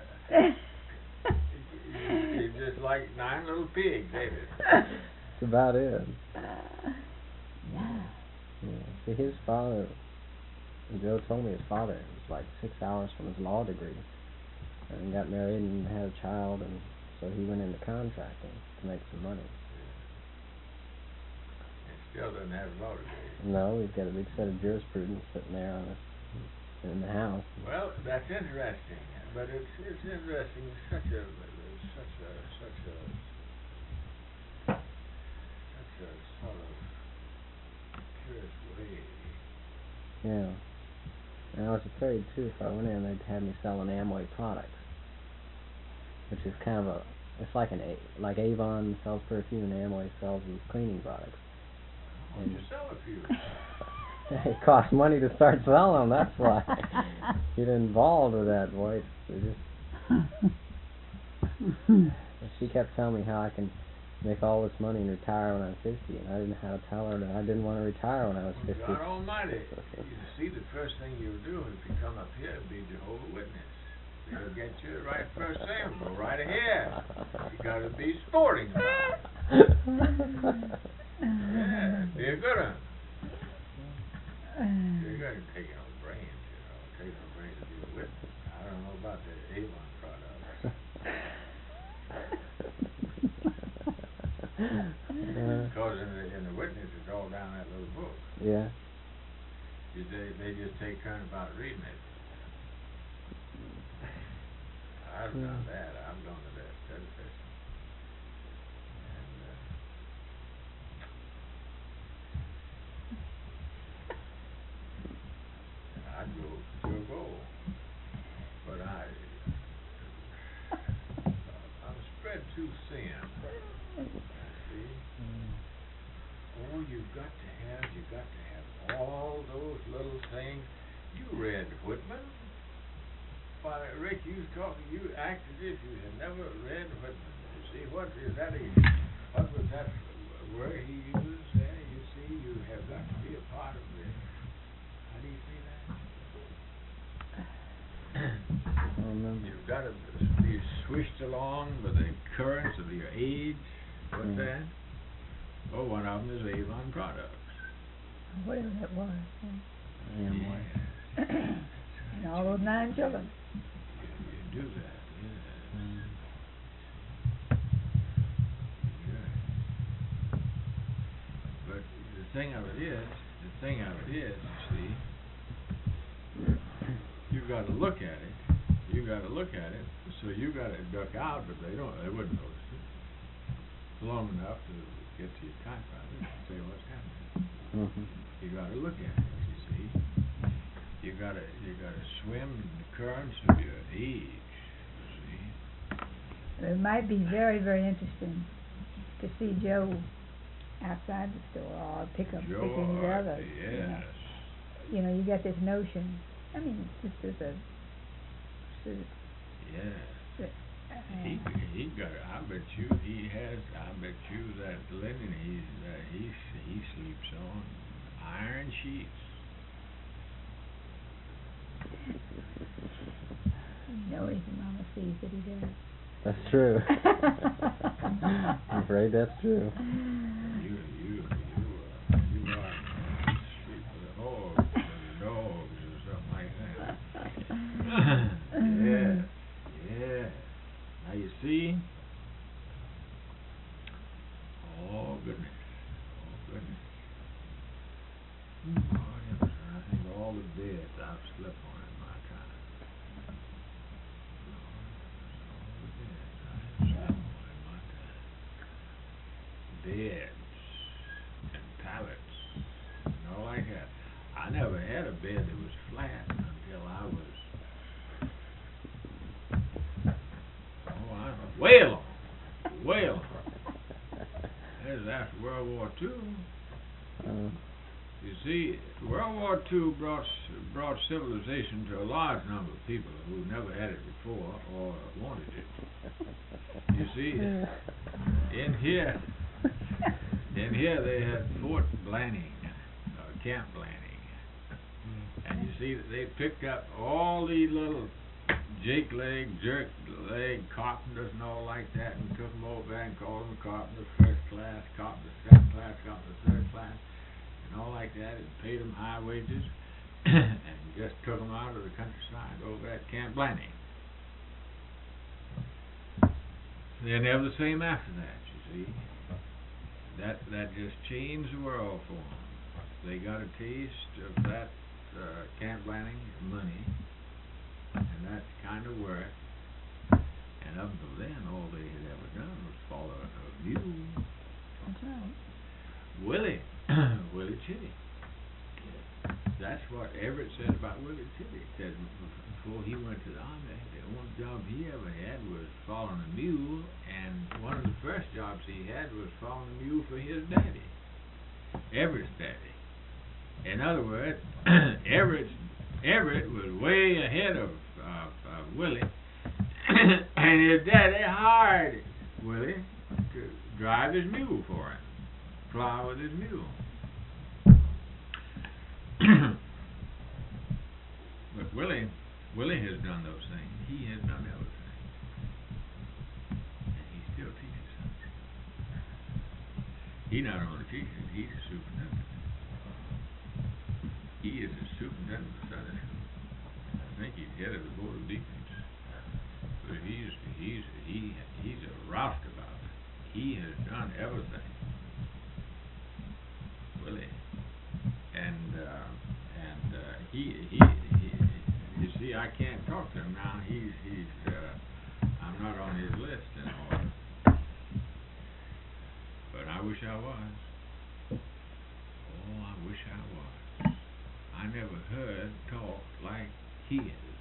you- you're just like nine little pigs, ain't it? That's about it. Yeah. Yeah. See, his father, Joe told me his father was like six hours from his law degree, and got married and had a child, and so he went into contracting to make some money. And still doesn't have a law degree. No, he's got a big set of jurisprudence sitting there on his, in the house. Well, that's interesting, but it's it's interesting. It's such a such a such a such a sort of curious way. Yeah. And I was afraid too if I went in they'd have me selling Amway products, which is kind of a, it's like an A, like Avon sells perfume and Amway sells these cleaning products. Why don't you sell a few? It costs money to start selling them, that's why. Get involved with that, boy. It's just, she kept telling me how I can make all this money and retire when I'm fifty, and I didn't know how to tell her that I didn't want to retire when I was fifty. God Almighty! You see, the first thing you'll do if you come up here will be Jehovah's Witness. They'll get you right first thing. Go right ahead. You got to be sporting about it. Yeah, be a good one. You're going to take no brains, you know. Take no brains to be a witness. I don't know about the Avon products. Because in the, in the witness, it's all down that little book. Yeah. You, they, they just take turn about reading it. I've done that. I've gone to that study session. And, uh, I'd go, still go. But I, I'm spread too thin. See? Oh, you've got to have, you've got to have all those little things. You read Whitman. Why, Rick, you talking, you act as if you had never read Whitman. You see, what is that? A, what was that word he used there? You see, you have got to be a part of this. How do you see that? I don't remember. You've got to be swished along with the currents of your age. What's Mm. that? Oh, one of them is Avon Products. Whatever that was. Yeah. Amway. And all those nine children. You, you do that, yeah. Mm. Yeah. But the thing of it is, the thing of it is, you see, you've got to look at it. You got to look at it. So you got to duck out, but they don't. They wouldn't notice it long enough to get to your typewriter and say what's happening. Mm-hmm. You got to look at it. You see, you got to you got to swim in the currents of your age. You see. It might be very, very interesting to see Joe outside the store or pick up Joe, pick any uh, others. yes. You know. You know, you get this notion. I mean, just as a suit. Yeah. Uh, He he got. I bet you he has. I bet you that linen he's uh, he he sleeps on iron sheets. you know, his mama sees that he does. That's true. I'm afraid that's true. You you you uh, you are sleep with a hog with the dogs or something like that. Yeah. Yeah. Now you see. Oh goodness. Oh goodness. Oh, yeah, I think all the beds I've slept on in my time. All the beds I have slept on in my time. Beds and pallets and all like that. I never had a bed that was flat until I was oh I way long. Way long. That is after World War Two. Uh, You see, World War Two brought brought civilization to a large number of people who never had it before or wanted it. You see, in here, in here they had Fort Blanning, uh, Camp Blanning, and you see that they picked up all these little jake leg, jerk leg carpenters and all like that, and took them over there and called them carpenters first class, carpenters second class, carpenters third class. And all like that, and paid them high wages, and just took them out of the countryside over at Camp Blanning. They're never the same after that, you see. That that just changed the world for them. They got a taste of that uh, Camp Blanning money, and that kind of work. And up until then, all they had ever done was follow a mule. That's right. Willie. Willie Chitty. That's what Everett said about Willie Chitty. He said before he went to the army, the only job he ever had was following a mule, and one of the first jobs he had was following a mule for his daddy, Everett's daddy. In other words, Everett Everett was way ahead of uh, uh, Willie, and his daddy hired Willie to drive his mule for him, plow with his mule. But Willie, Willie has done those things. He has done everything, and he still teaches something. He not only teaches; he's a superintendent. He is the superintendent of Sunday school. I think he's head of the board of deacons. But he's he's he he's a roustabout. He has done everything. Willie. And uh, and uh, he, he he you see, I can't talk to him now. He's he's uh, I'm not on his list anymore. But I wish I was. Oh, I wish I was. I never heard talk like he is.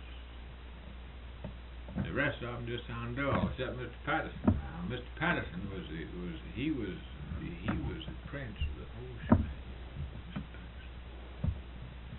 The rest of them just sound dull, except Mister Patterson. Now, Mister Patterson was the, was he was he was the prince of the whole shebang.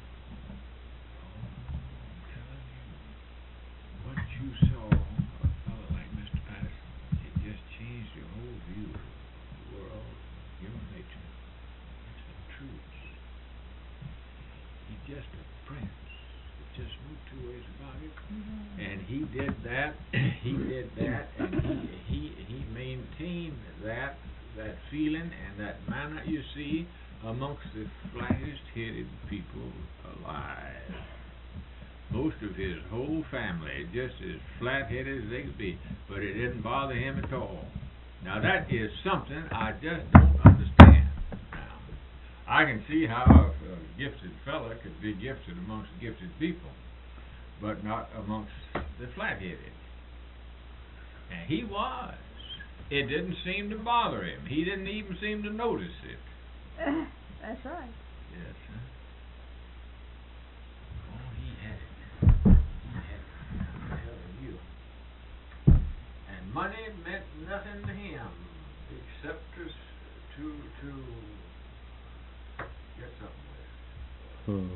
just a prince. There's just no two ways about it. And he did that, he did that, and he, he, he maintained that, that feeling and that manner, you see, amongst the flattest-headed people alive. Most of his whole family, just as flat-headed as they could be, but it didn't bother him at all. Now that is something I just don't understand. Now, I can see how a, a gifted fella could be gifted amongst gifted people, but not amongst the flat-headed. And he was. It didn't seem to bother him. He didn't even seem to notice it. That's right. Yes, sir. Oh, he had it. He had it. I'm telling you. And money meant nothing to him except to s- to to get something with. Hmm.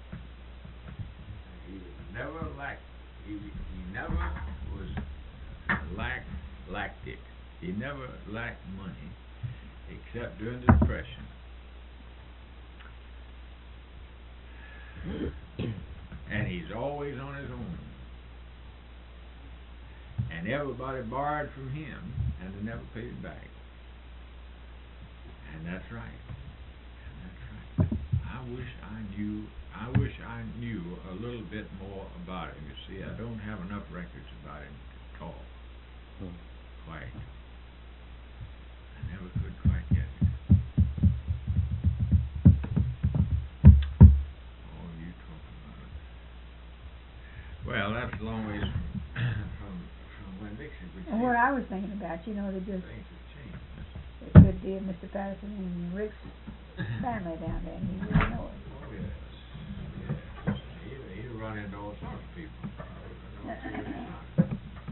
He was never lacked. He he never was lack lacked it. He never lacked money except during the Depression. And he's always on his own. And everybody borrowed from him, and they never paid it back. And that's right. And that's right. I wish I knew. I wish I knew a little bit more about him. You see, I don't have enough records about him to talk Hmm. quite. I never could quite get it. Oh, you talk about it. Well, that's a long ways from from, from when Dixie would And what I was thinking about, you know, they just, things have changed. it's a good deal, Mister Patterson and Rick's family down there, and he didn't know it. Oh yes, yes. He he run into all sorts of people. I don't know too many times.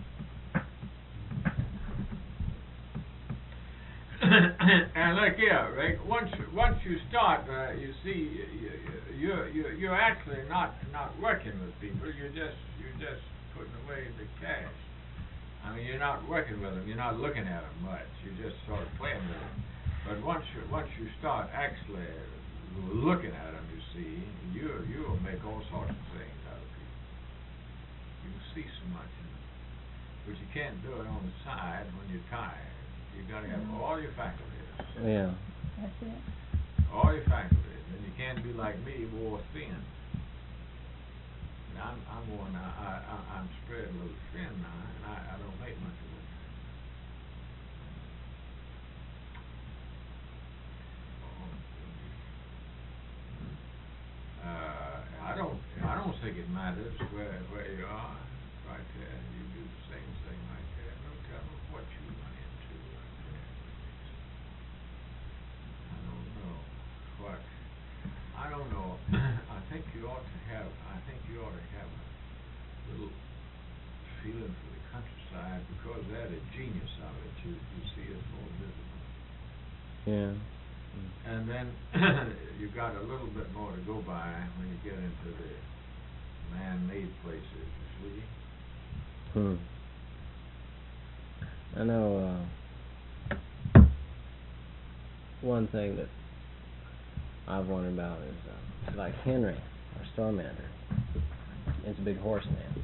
And look here, Rick. Once once you start, uh, you see, you, you you you're actually not not working with people. You're just you're just putting away the cash. I mean, you're not working with them. You're not looking at them much. You're just sort of playing with them. But once you once you start actually looking at them, you see, you you'll make all sorts of things out of people. You can see so much in them, but you can't do it on the side when you're tired. You gotta have all your faculties. Yeah. That's it. All your faculties, and you can't be like me, more thin. And I'm I'm more now. I, I I'm spread a little thin now, and I, I don't make much of it. Oh, goodness. Uh, I don't I don't think it matters where where you are. Right there, you do the same thing right there. No telling what you run into right there. I don't know what. I don't know. I think you ought to have. I think you ought to have a little feeling for the countryside because that is genius of it. You you see it's more visible. Yeah. And then you got a little bit more to go by when you get into the man-made places. You see. Hmm. I know uh, one thing that I've wondered about is uh, like Henry, our store manager. He's a big horse man,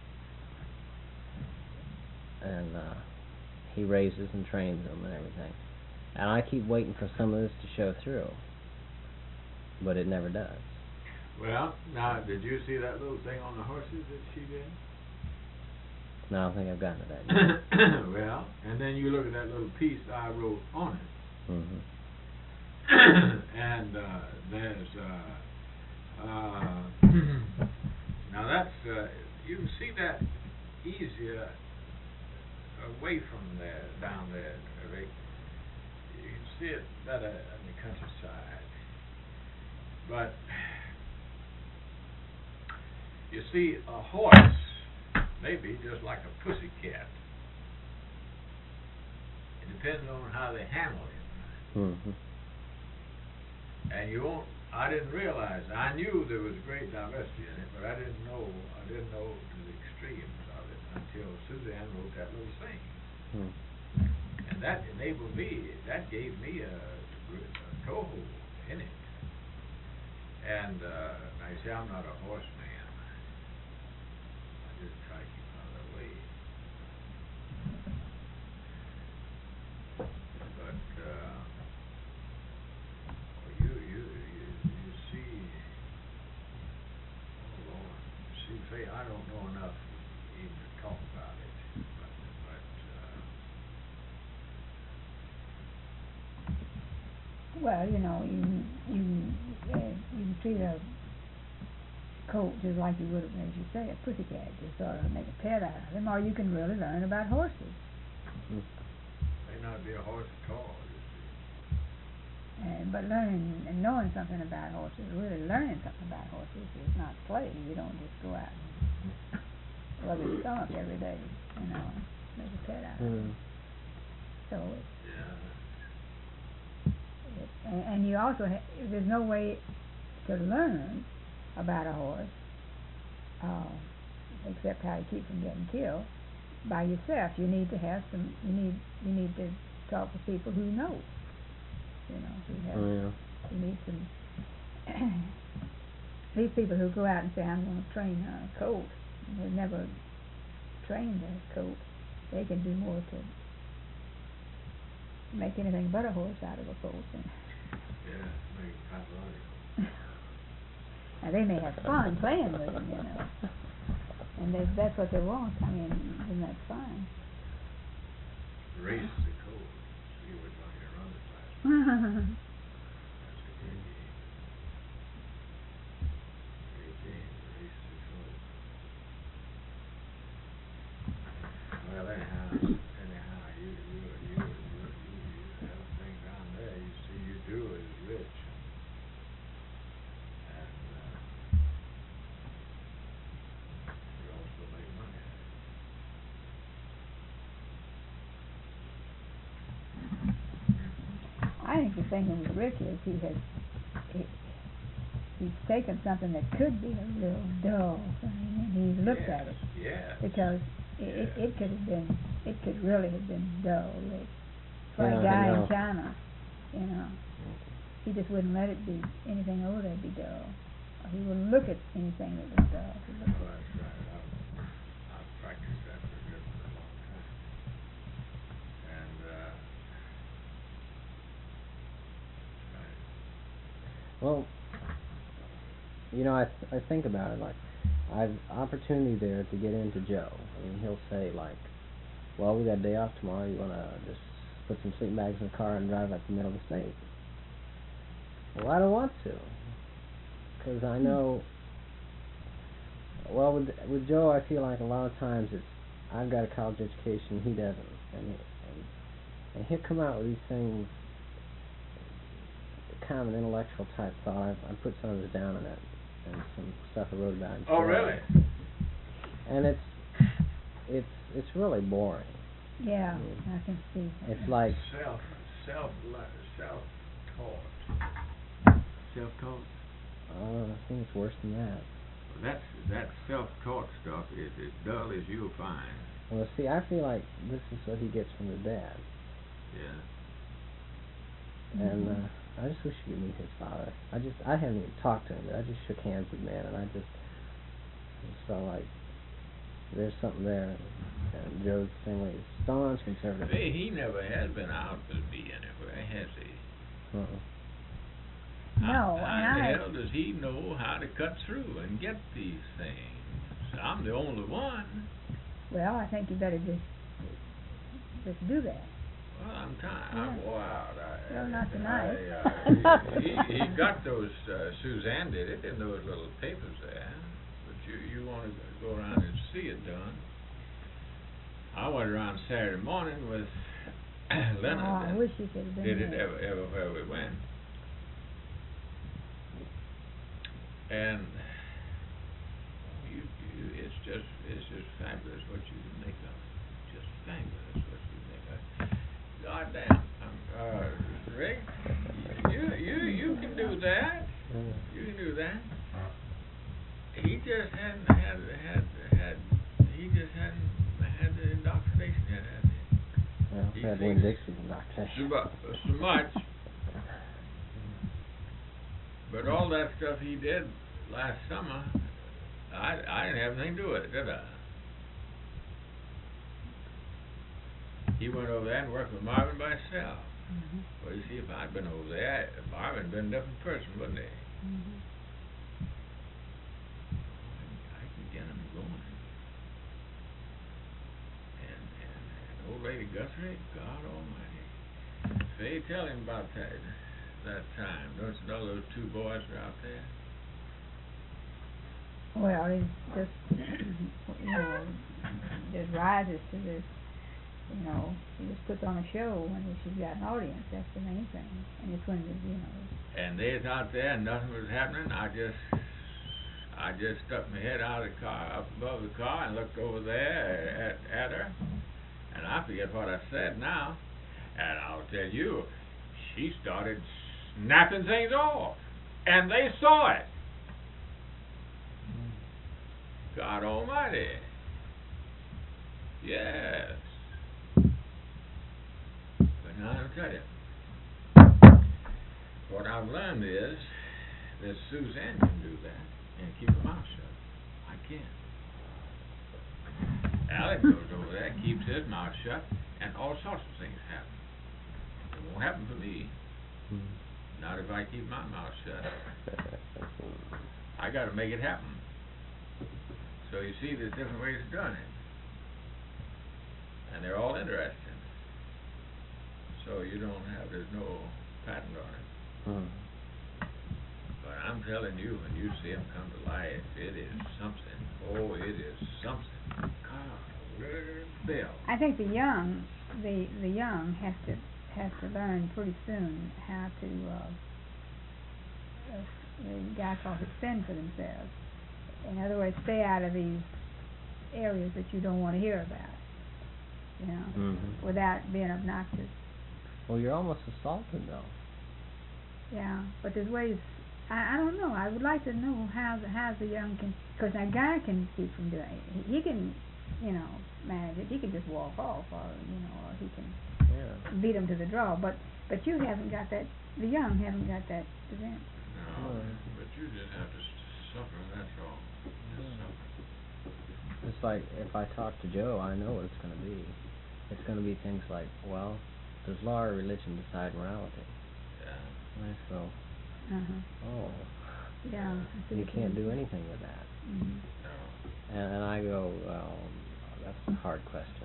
and uh, he raises and trains them and everything. And I keep waiting for some of this to show through, but it never does. Well, now, did you see that little thing on the horses that she did? No, I don't think I've gotten to that yet. Well, and then you look at that little piece I wrote on it. Mm-hmm. And uh, there's, uh, uh, now that's, uh, you can see that easier away from there, down there, Rick. You can see it better in the countryside. But, you see, a horse, maybe just like a pussycat. It depends on how they handle it. Mm-hmm. And you won't, I didn't realize, I knew there was great diversity in it, but I didn't know, I didn't know to the extremes of it until Suzanne wrote that little thing. Hmm. And that enabled me, that gave me a, a toehold in it. And, uh, now you see, I'm not a horseman. I just try to keep out of the way. But, uh, well, you, you, you, you see, oh Lord, see, say, I don't know enough even to talk about it, but, but, uh, Well, you know, you you uh, you can treat a colt just like you would, as you say, a pussycat. Just sort of make a pet out of them, or you can really learn about horses. may not be a horse at all, you see. And but learning and knowing something about horses, really learning something about horses, is not play. You don't just go out and rub his stomach every day, you know, make a pet out of him. Mm. So it's Yeah. It, and, and you also ha- there's no way to learn about a horse uh, except how to keep from getting killed by yourself. You need to have some. You need you need to talk with people who know. You know, who have. Oh, yeah. You need some. These people who go out and say, "I'm going to train a colt," and they've never trained a colt. They can do more to make anything but a horse out of a colt. And Yeah, make it pathological. now they may have fun playing with them, you know, and if that's what they want, I mean, then that's fine. Race the colt, see which one can run the fastest. That's a great game. Great game, race the colt. Well, anyhow, anyhow, you, you, you, you, you, you have a thing down there, you see, you do is rich. And, uh, you also make money at it. I think the thing with Rick is he has he, he's taken something that could be a real dull thing and he's looked Yes, at it yes. because it, it, Yes. it could have been it could really have been dull, Rick, for Yeah, a I guy know. in China, you know. He just wouldn't let it be anything over there be dull. Or he wouldn't look at anything that was dull. He Well, looked at that's right. I've, I've practiced that for a for a long time. And, uh, right. Well, you know, I th- I think about it like I've opportunity there to get into Joe. I mean, he'll say like, "Well, we got a day off tomorrow. You wanna just put some sleeping bags in the car and drive up the middle of the state?" Well, I don't want to, because I know. Well, with with Joe, I feel like a lot of times it's I've got a college education, he doesn't, and and, and he'll come out with these things. Kind of an intellectual type thought. I, I put some of this down in it, and some stuff I wrote about. in Oh, Joe. really? And it's it's it's really boring. it. Yeah, Mm. I can see that. It's like Self, self, self-taught. Self-taught? uh, I think it's worse than that. Well, that's, that self-taught stuff is as dull as you'll find. Well, see, I feel like this is what he gets from his dad, Yeah. and uh, I just wish you could meet his father. I just I haven't even talked to him, but I just shook hands with the man, and I just I just felt like there's something there. And Joe's the same way. He's staunch conservative. Hey, he never has been out to be anywhere, has he? Uh-uh. No, how, and how the I- hell does he know how to cut through and get these things? I'm the only one. Well, I think you better just just do that. Well, I'm tired. Yeah. I wore out. I, Well, not tonight. I, uh, he, he, he got those. Uh, Suzanne did it in those little papers there. But you you want to go around and see it done. I went around Saturday morning with Leonard. Oh, I and wish you could have been did it there. ever, everywhere we went. And you, you, it's just, it's just fabulous what you can make of it. Just fabulous what you make of it. God damn, um, uh, Rick, you, you, you can do that. You can do that. He just hadn't had, had, had, he just hadn't had the indoctrination yet, had he? Well, He had thinks Win Dixie indoctrination. So, mu- so much. But all that stuff he did last summer, I, I didn't have anything to do with it, did I? He went over there and worked with Marvin by himself. Mm-hmm. Well, you see, if I'd been over there, Marvin had been a different person, wouldn't he? Mm-hmm. I can get him going. And, and, and old lady Guthrie, God almighty. Say, tell him about that, that time. Don't you know those two boys are out there? Well, it's just, you know, just rises to this, you know, he just puts on a show when she's got an audience. That's the main thing. And it's when, the, you know. And they was out there and nothing was happening. I just, I just stuck my head out of the car, up above the car, and looked over there at, at her. And I forget what I said now. And I'll tell you, she started snapping things off. And they saw it. God almighty. Yes. But now I'll tell you. What I've learned is that Suzanne can do that and keep her mouth shut. I can't. Alec goes over there, keeps his mouth shut, and all sorts of things happen. It won't happen for me. Mm-hmm. Not if I keep my mouth shut. I got to make it happen. So you see, there's different ways of doing it. And they're all interesting. So you don't have, there's no patent on it. Mm-hmm. But I'm telling you, when you see them come to life, it is something. Oh, it is something. God, where's Bill? I think the young, the the young have to have to learn pretty soon how to, uh, uh, the guy calls it fend for themselves. In other words, stay out of these areas that you don't want to hear about, you know, Mm-hmm. without being obnoxious. Well, you're almost assaulted, though. Yeah, but there's ways. I, I don't know. I would like to know how the how the young can, because that guy can keep from doing it. He, he can, you know, manage it. He can just walk off, or you know, or he can Yeah. beat him to the draw. But but you haven't got that. The young haven't got that event. No, No. but you just have to s- suffer, that's all. Just Yeah. suffer. It's like if I talk to Joe, I know what it's going to be. It's going to be things like, well, does law or religion decide morality? Yeah. And I go, Uh-huh. oh, Yeah. I see you what can't mean. do anything with that. Mhm. No. And, and I go, well, that's a hard question.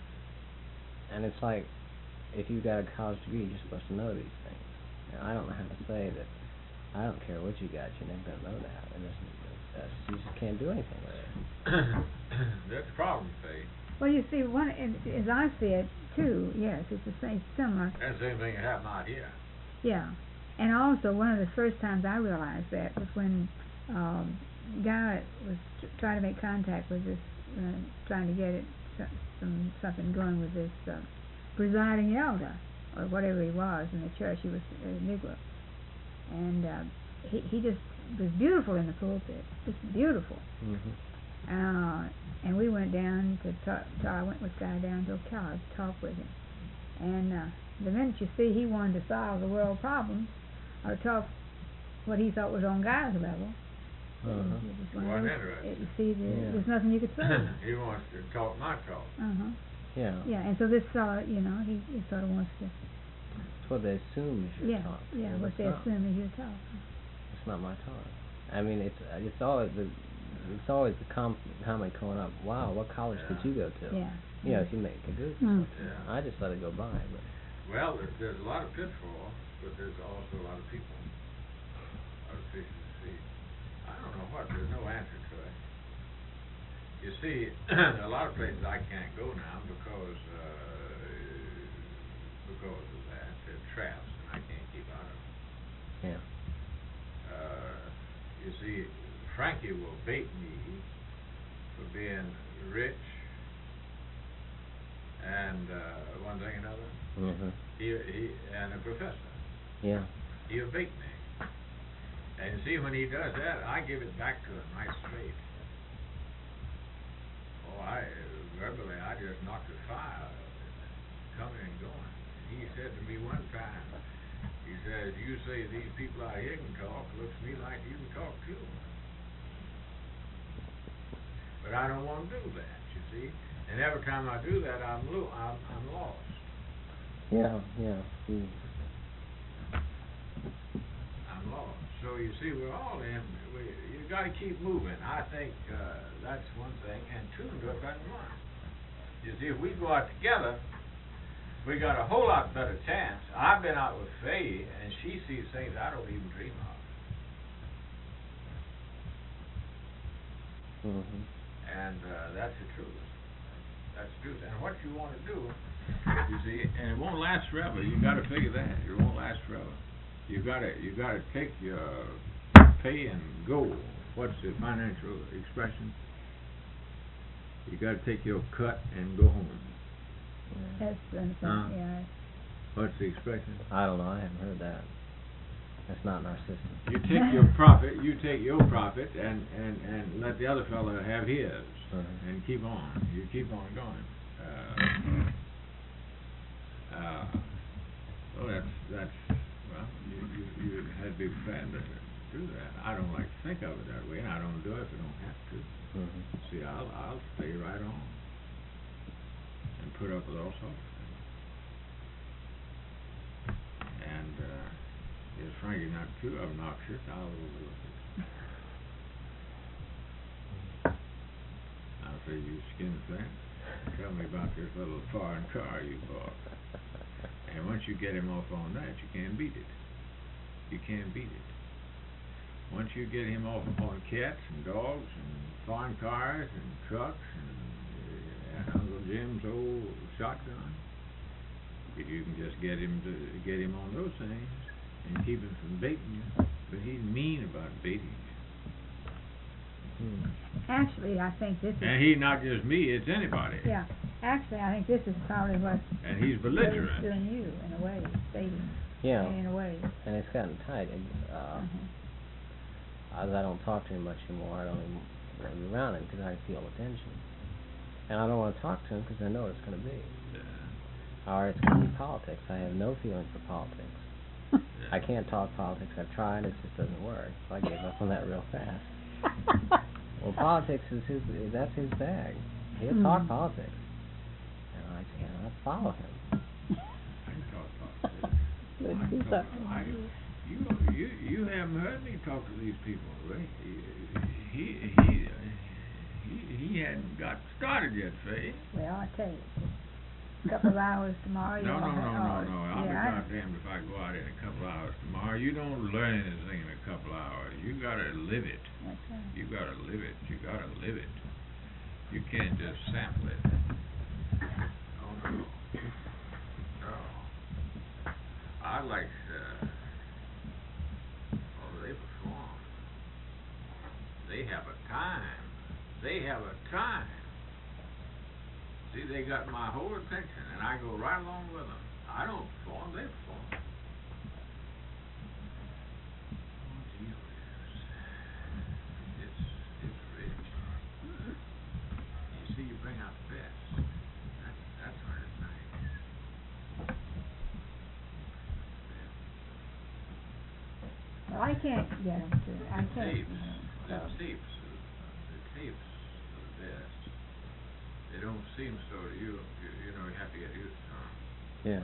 And it's like, if you've got a college degree, you're supposed to know these things. And I don't know how to say that. I don't care what you got, you're never going to know that. And it's, it's, you just can't do anything with it. That's the problem, Faye. Well, you see, one and as I see it too. Yes, it's the same, similar. That's the same thing that happened out here. Yeah, and also one of the first times I realized that was when um, guy was t- trying to make contact with this, uh, trying to get it some, some something going with this uh, presiding elder or whatever he was in the church. He was a Negro, and uh, he he just was beautiful in the pulpit, just beautiful. Mm-hmm. Uh, and we went down to talk. To, I went with Guy down to Ocala to talk with him. And uh, the minute you see he wanted to solve the world problems or talk what he thought was on Guy's level, Uh-huh. you just went, Wasn't "Oh, interested." you see, the, Yeah. there's nothing you could say. He wants to talk my talk. Uh huh. Yeah. Yeah, and so this fellow, you know, he, he sort of wants to. That's what they assume is your Yeah, talk. yeah, Well, what it's they not. assume is your talk. It's not my talk. I mean, it's it's always the it's always the com- comment coming up. Wow, what college Yeah. did you go to? Yeah. You know, if you make a good. Mm. Yeah. I just let it go by. But Well, there's, there's a lot of pitfalls, but there's also a lot of people. A lot of fish in the sea. I don't know what. There's no answer to it. You see, a lot of places I can't go now because uh, because of that. They're traps, and I can't keep out of them. yeah. Uh, you see, Frankie will bait me for being rich and uh, one thing or another. Mhm. He, he and a professor. Yeah. He'll bait me. And you see, when he does that, I give it back to him right straight. Oh, I verbally, I just knocked the fire out of it, coming and going. He said to me one time, He says, you say these people out here can talk, looks to me like you can talk too. But I don't want to do that, you see. And every time I do that, I'm lo- I'm, I'm lost. Yeah, yeah. Mm. I'm lost. So you see, we're all in. We, you got to keep moving. I think uh, that's one thing. And two, do it better than one. You see, if we go out together, we got a whole lot better chance. I've been out with Faye, and she sees things I don't even dream of. Mm-hmm. And uh, that's the truth. That's the truth. And what you want to do, you see, and it won't last forever. You got to figure that. It won't last forever. You got to you got to take your pay and go. What's the financial expression? You got to take your cut and go home. That's, that's, Huh? yeah. What's the expression? I don't know. I haven't heard that. That's not in our system. You take your profit. You take your profit and and and let the other fellow have his, Mhm. and keep on. You keep on going. Uh, uh, well, that's that's well. You you you had to be prepared to do that. I don't like to think of it that way, and I don't do it if I don't have to. Mm-hmm. See, I'll I'll stay right on and put up with all sorts of things. And uh, if Frankie not too obnoxious, I'll overlook it. I'll say, you skin fat, tell me about this little foreign car you bought. And once you get him off on that, you can't beat it. You can't beat it. Once you get him off on cats and dogs and foreign cars and trucks and, uh, and Uncle Jim's old shotgun, if you can just get him to get him on those things and keep him from baiting you, but he's mean about baiting you. Mm. Actually, I think this is. And he's not just me; it's anybody. Yeah. Actually, I think this is probably what. And he's What belligerent. it's doing you in a way, stating. Yeah. In a way. And it's gotten tight. And, uh, Mhm. as I don't talk to him much anymore, I don't even want to be around him because I feel the tension. And I don't want to talk to him because I know what it's going to be. Yeah. Or it's going to be politics. I have no feeling for politics. Yeah. I can't talk politics. I've tried. It just doesn't work. So I gave up on that real fast. Well, politics is his. That's his bag. He'll Hmm. talk politics, and I cannot follow him. I can talk politics. Good, I can he's talk- a- I- You you you haven't heard me talk to these people, Ray. He he he he, he hadn't got started yet, Faye. Well, I tell you, a couple of hours tomorrow. You No, no, won't no, have- no, oh, no. I'll be yeah, I- goddamned if I go out in a couple hours tomorrow. You don't learn anything in a couple hours. You gotta live it. That's right. You gotta live it. You gotta live it. You can't just sample it. Oh no. No. I like uh oh they perform. They have a time. They have a time. See, they got my whole attention and I go right along with them. I don't perform, they perform. Oh gee whiz. It's it's rich. You see, you bring out the best. That's that's when it's nice. Well, I can't get them to. I The can't. tapes, you know, the so. tapes, the tapes are the best. They don't seem so to you. You, you know, you have to get used to them. Yeah.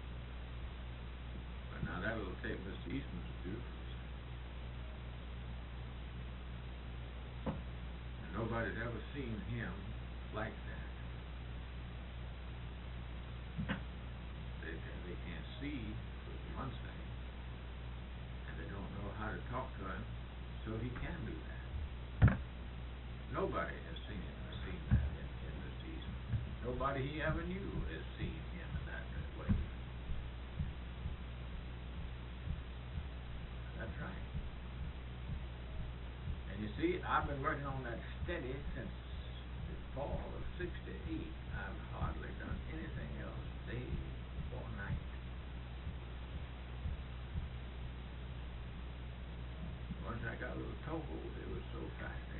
But now that little tape, Mister Eastman's beautiful. And nobody's ever seen him like that. They they can't see for one thing, and they don't know how to talk to him, so he can do that. Nobody has seen him seen that in, in Mister Eastman. Nobody he ever knew has seen him in that way. That's right. And you see, I've been working on that steady since the fall of sixty-eight. I've hardly done anything else day or night. Once I got a little toehold, it was so fascinating.